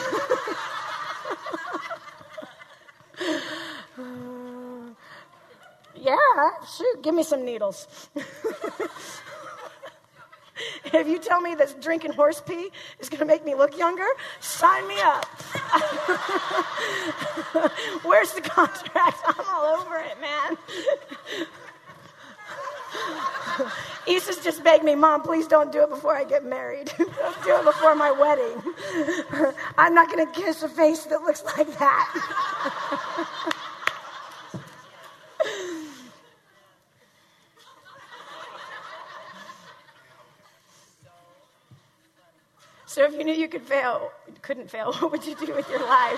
Yeah, shoot, give me some needles. If you tell me that drinking horse pee is going to make me look younger, sign me up. Where's the contract? I'm all over it, man. Issa's just begged me, Mom, please don't do it before I get married. Don't do it before my wedding. I'm not going to kiss a face that looks like that. So if you knew you could fail, couldn't fail, what would you do with your life?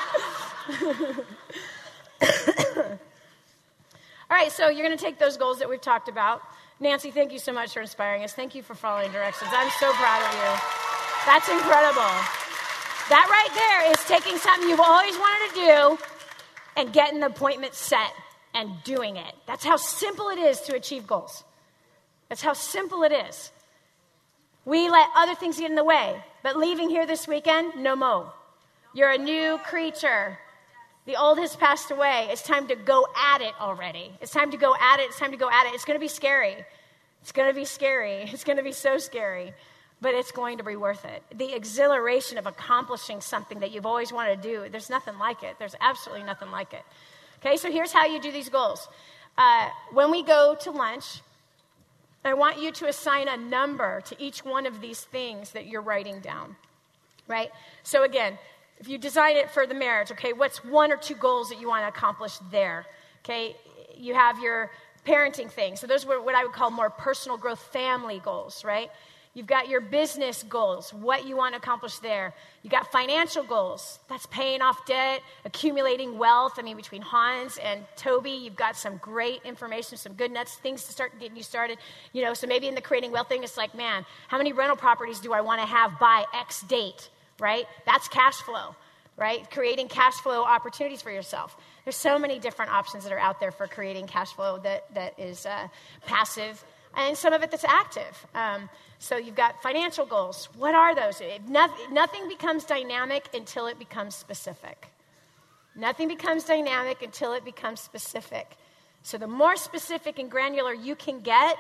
All right, so you're going to take those goals that we've talked about. Nancy, thank you so much for inspiring us. Thank you for following directions. I'm so proud of you. That's incredible. That right there is taking something you've always wanted to do and getting the appointment set and doing it. That's how simple it is to achieve goals. That's how simple it is. We let other things get in the way. But leaving here this weekend, no mo. You're a new creature. The old has passed away. It's time to go at it already. It's time to go at it. It's time to go at it. It's going to be scary. It's going to be scary. It's going to be so scary. But it's going to be worth it. The exhilaration of accomplishing something that you've always wanted to do, there's nothing like it. There's absolutely nothing like it. Okay, so here's how you do these goals. Uh, when we go to lunch, I want you to assign a number to each one of these things that you're writing down, right? So again, if you design it for the marriage, okay, what's one or two goals that you want to accomplish there? Okay, you have your parenting thing. So those were what I would call more personal growth family goals, right? You've got your business goals, what you want to accomplish there. You got financial goals. That's paying off debt, accumulating wealth. I mean, between Hans and Toby, you've got some great information, some good nuts, things to start getting you started. You know, so maybe in the creating wealth thing, it's like, man, how many rental properties do I want to have by X date, right? That's cash flow, right? Creating cash flow opportunities for yourself. There's so many different options that are out there for creating cash flow that, that is uh, passive, and some of it that's active. Um, so you've got financial goals. What are those? Nothing, nothing becomes dynamic until it becomes specific. Nothing becomes dynamic until it becomes specific. So the more specific and granular you can get,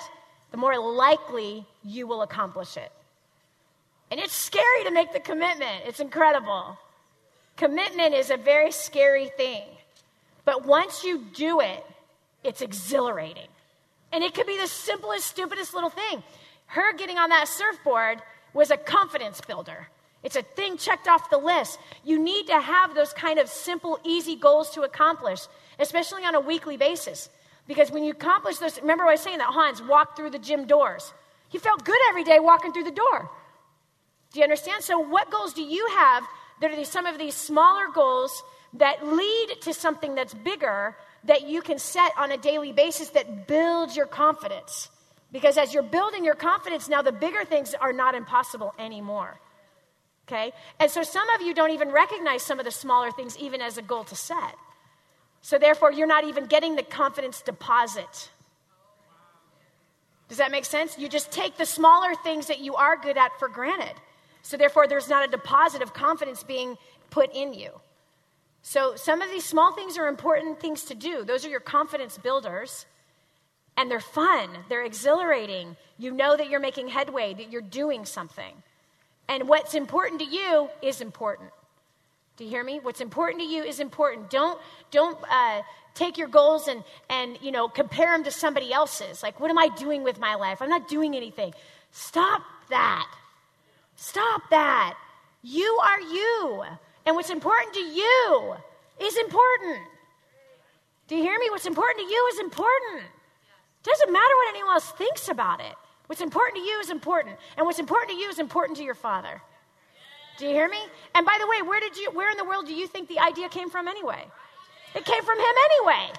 the more likely you will accomplish it. And it's scary to make the commitment. It's incredible. Commitment is a very scary thing. But once you do it, it's exhilarating. And it could be the simplest, stupidest little thing. Her getting on that surfboard was a confidence builder. It's a thing checked off the list. You need to have those kind of simple, easy goals to accomplish, especially on a weekly basis. Because when you accomplish this, remember what I was saying, that Hans walked through the gym doors. He felt good every day walking through the door. Do you understand? So what goals do you have that are these, some of these smaller goals that lead to something that's bigger that you can set on a daily basis that builds your confidence? Because as you're building your confidence, now the bigger things are not impossible anymore. Okay? And so some of you don't even recognize some of the smaller things even as a goal to set. So therefore, you're not even getting the confidence deposit. Does that make sense? You just take the smaller things that you are good at for granted. So therefore, there's not a deposit of confidence being put in you. So some of these small things are important things to do. Those are your confidence builders. And they're fun. They're exhilarating. You know that you're making headway, that you're doing something. And what's important to you is important. Do you hear me? What's important to you is important. Don't don't uh, take your goals and, and, you know, compare them to somebody else's. Like, what am I doing with my life? I'm not doing anything. Stop that. Stop that. You are you. And what's important to you is important. Do you hear me? What's important to you is important. Doesn't matter what anyone else thinks about it. What's important to you is important. And what's important to you is important to your Father. Do you hear me? And by the way, where did you where in the world do you think the idea came from anyway? It came from him anyway.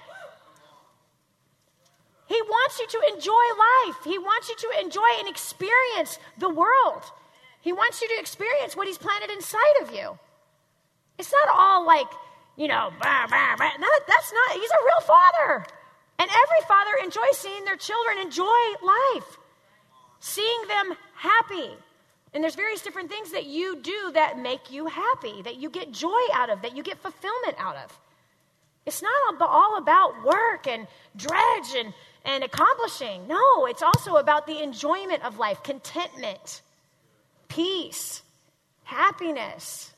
He wants you to enjoy life. He wants you to enjoy and experience the world. He wants you to experience what he's planted inside of you. It's not all like, you know, bah, bah, bah. No, that's not, he's a real father. And every father enjoys seeing their children enjoy life, seeing them happy. And there's various different things that you do that make you happy, that you get joy out of, that you get fulfillment out of. It's not all about work and dredge and, and accomplishing. No, it's also about the enjoyment of life, contentment, peace, happiness,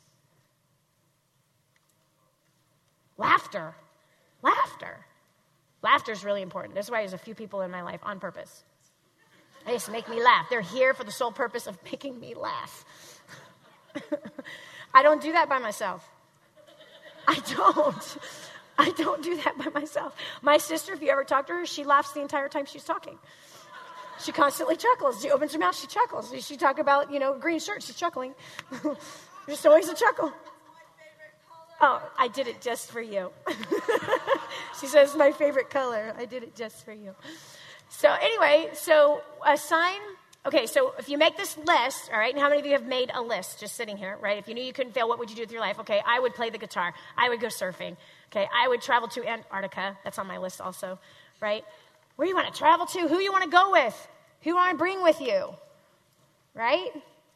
laughter, laughter. Laughter is really important. That's why there's a few people in my life on purpose. They just make me laugh. They're here for the sole purpose of making me laugh. I don't do that by myself. I don't. I don't do that by myself. My sister, if you ever talk to her, she laughs the entire time she's talking. She constantly chuckles. She opens her mouth, she chuckles. She talk about, you know, green shirt, she's chuckling. There's always a chuckle. Oh, I did it just for you. She says, my favorite color. I did it just for you. So anyway, so assign, okay, so if you make this list, all right, and how many of you have made a list just sitting here, right? If you knew you couldn't fail, what would you do with your life? Okay, I would play the guitar. I would go surfing. Okay, I would travel to Antarctica. That's on my list also, right? Where do you want to travel to? Who you want to go with? Who you want to bring with you, right?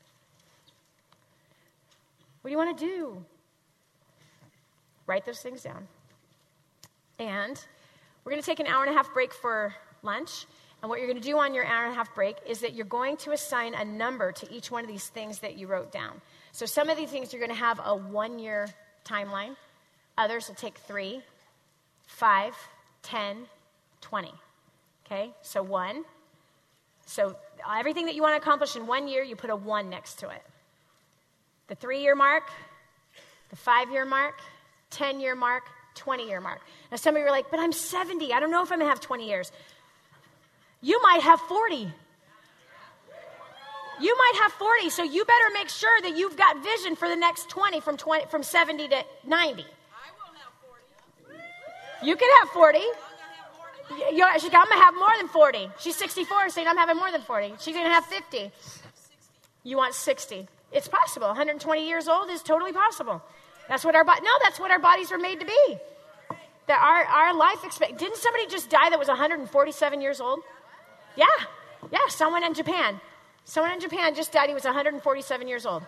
What do you want to do? Write those things down. And we're going to take an hour and a half break for lunch. And what you're going to do on your hour and a half break is that you're going to assign a number to each one of these things that you wrote down. So some of these things you're going to have a one-year timeline. Others will take three, five, ten, twenty. Okay? So one. So everything that you want to accomplish in one year, you put a one next to it. The three-year mark, the five-year mark, ten-year mark, twenty-year mark. Now some of you are like, but I'm seventy. I don't know if I'm going to have twenty years. You might have forty. You might have forty, so you better make sure that you've got vision for the next twenty, from twenty, from seventy to ninety. I will have forty. You can have forty. You, she's I'm going to have more than forty. She's sixty-four, saying I'm having more than forty. She's going to have fifty. You want sixty. It's possible. one hundred twenty years old is totally possible. That's what our body, no, that's what our bodies were made to be. That our, our life expect. Didn't somebody just die that was one hundred forty-seven years old? Yeah. Yeah, someone in Japan. Someone in Japan just died. He was one hundred forty-seven years old.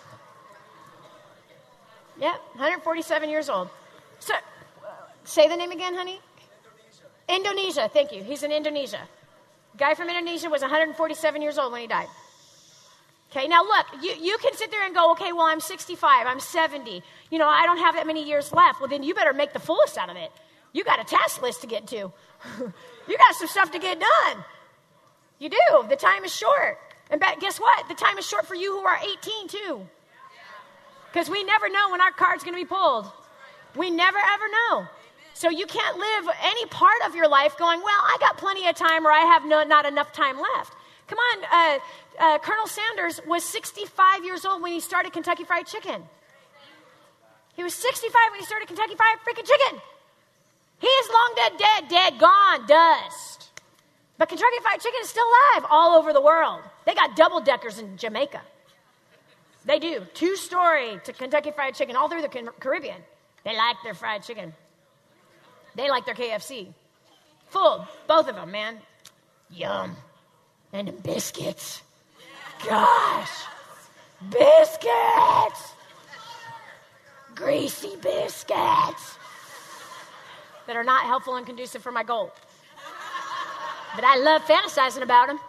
Yeah, one hundred forty-seven years old. So, say the name again, honey. Indonesia. Indonesia, thank you. He's in Indonesia. Guy from Indonesia was one hundred forty-seven years old when he died. Okay, now look, you, you can sit there and go, okay, well, I'm sixty-five, I'm seventy. You know, I don't have that many years left. Well, then you better make the fullest out of it. You got a task list to get to. You got some stuff to get done. You do. The time is short. And bet, guess what? The time is short for you who are eighteen, too. Because we never know when our card's going to be pulled. We never, ever know. So you can't live any part of your life going, well, I got plenty of time or I have no, not enough time left. Come on, uh, uh, Colonel Sanders was sixty-five years old when he started Kentucky Fried Chicken. He was sixty-five when he started Kentucky Fried freaking Chicken. He is long dead, dead, dead, gone, dust. But Kentucky Fried Chicken is still alive all over the world. They got double-deckers in Jamaica. They do. Two-story to Kentucky Fried Chicken all through the Caribbean. They like their fried chicken. They like their K F C. Full, both of them, man. Yum. And the biscuits. Gosh. Biscuits. Greasy biscuits. That are not helpful and conducive for my goal. But I love fantasizing about them.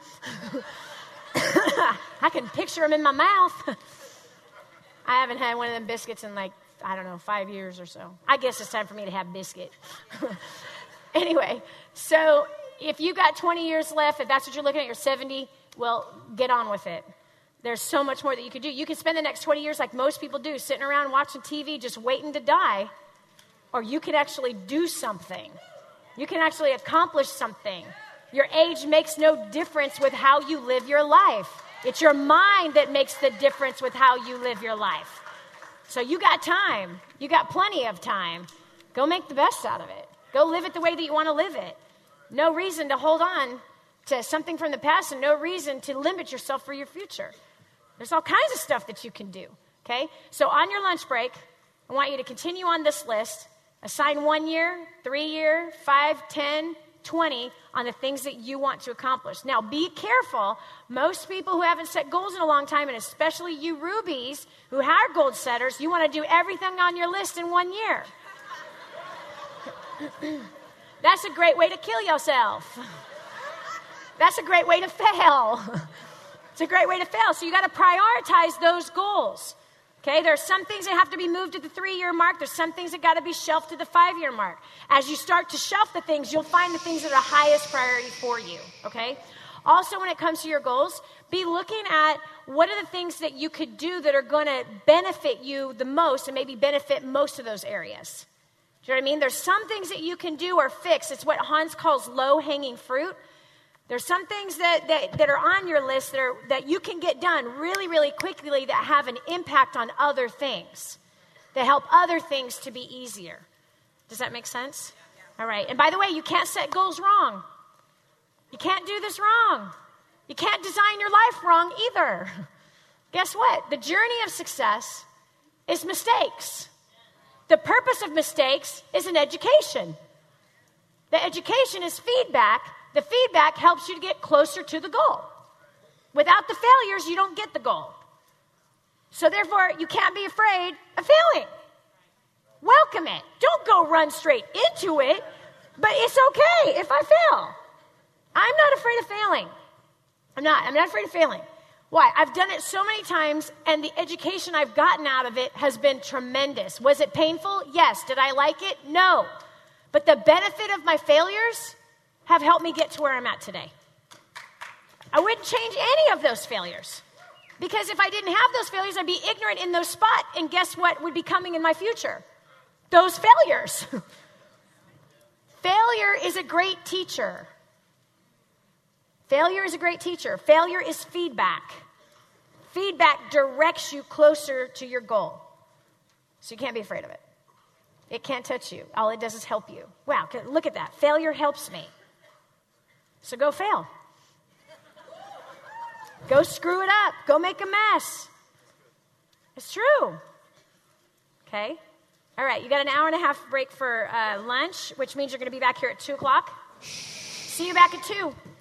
I can picture them in my mouth. I haven't had one of them biscuits in like, I don't know, five years or so. I guess it's time for me to have biscuit. Anyway, so if you got twenty years left, if that's what you're looking at, you're seventy, well, get on with it. There's so much more that you could do. You can spend the next twenty years like most people do, sitting around watching T V, just waiting to die. Or you can actually do something. You can actually accomplish something. Your age makes no difference with how you live your life. It's your mind that makes the difference with how you live your life. So you got time. You got plenty of time. Go make the best out of it. Go live it the way that you want to live it. No reason to hold on to something from the past and no reason to limit yourself for your future. There's all kinds of stuff that you can do, okay? So on your lunch break, I want you to continue on this list. Assign one year, three year, five, ten, twenty on the things that you want to accomplish. Now, be careful. Most people who haven't set goals in a long time, and especially you rubies who are goal setters, you want to do everything on your list in one year. That's a great way to kill yourself. That's a great way to fail. It's a great way to fail. So you got to prioritize those goals. Okay, there are some things that have to be moved to the three-year mark. There's some things that got to be shelved to the five-year mark. As you start to shelf the things, you'll find the things that are highest priority for you, okay? Also, when it comes to your goals, be looking at what are the things that you could do that are going to benefit you the most and maybe benefit most of those areas. Do you know what I mean? There's some things that you can do or fix. It's what Hans calls low-hanging fruit. There's some things that, that, that are on your list that, are, that you can get done really, really quickly that have an impact on other things, that help other things to be easier. Does that make sense? All right. And by the way, you can't set goals wrong. You can't do this wrong. You can't design your life wrong either. Guess what? The journey of success is mistakes. The purpose of mistakes is an education. The education is feedback. The feedback helps you to get closer to the goal. Without the failures, you don't get the goal. So therefore, you can't be afraid of failing. Welcome it. Don't go run straight into it, but it's okay if I fail. I'm not afraid of failing. I'm not. I'm not afraid of failing. Why? I've done it so many times, and the education I've gotten out of it has been tremendous. Was it painful? Yes. Did I like it? No. But the benefit of my failures have helped me get to where I'm at today. I wouldn't change any of those failures. Because if I didn't have those failures, I'd be ignorant in those spots, and guess what would be coming in my future? Those failures. Failure is a great teacher. Failure is a great teacher. Failure is feedback. Feedback directs you closer to your goal. So you can't be afraid of it. It can't touch you. All it does is help you. Wow, look at that. Failure helps me. So go fail. Go screw it up. Go make a mess. It's true. Okay? All right, you got an hour and a half break for uh, lunch, which means you're going to be back here at two o'clock. See you back at two.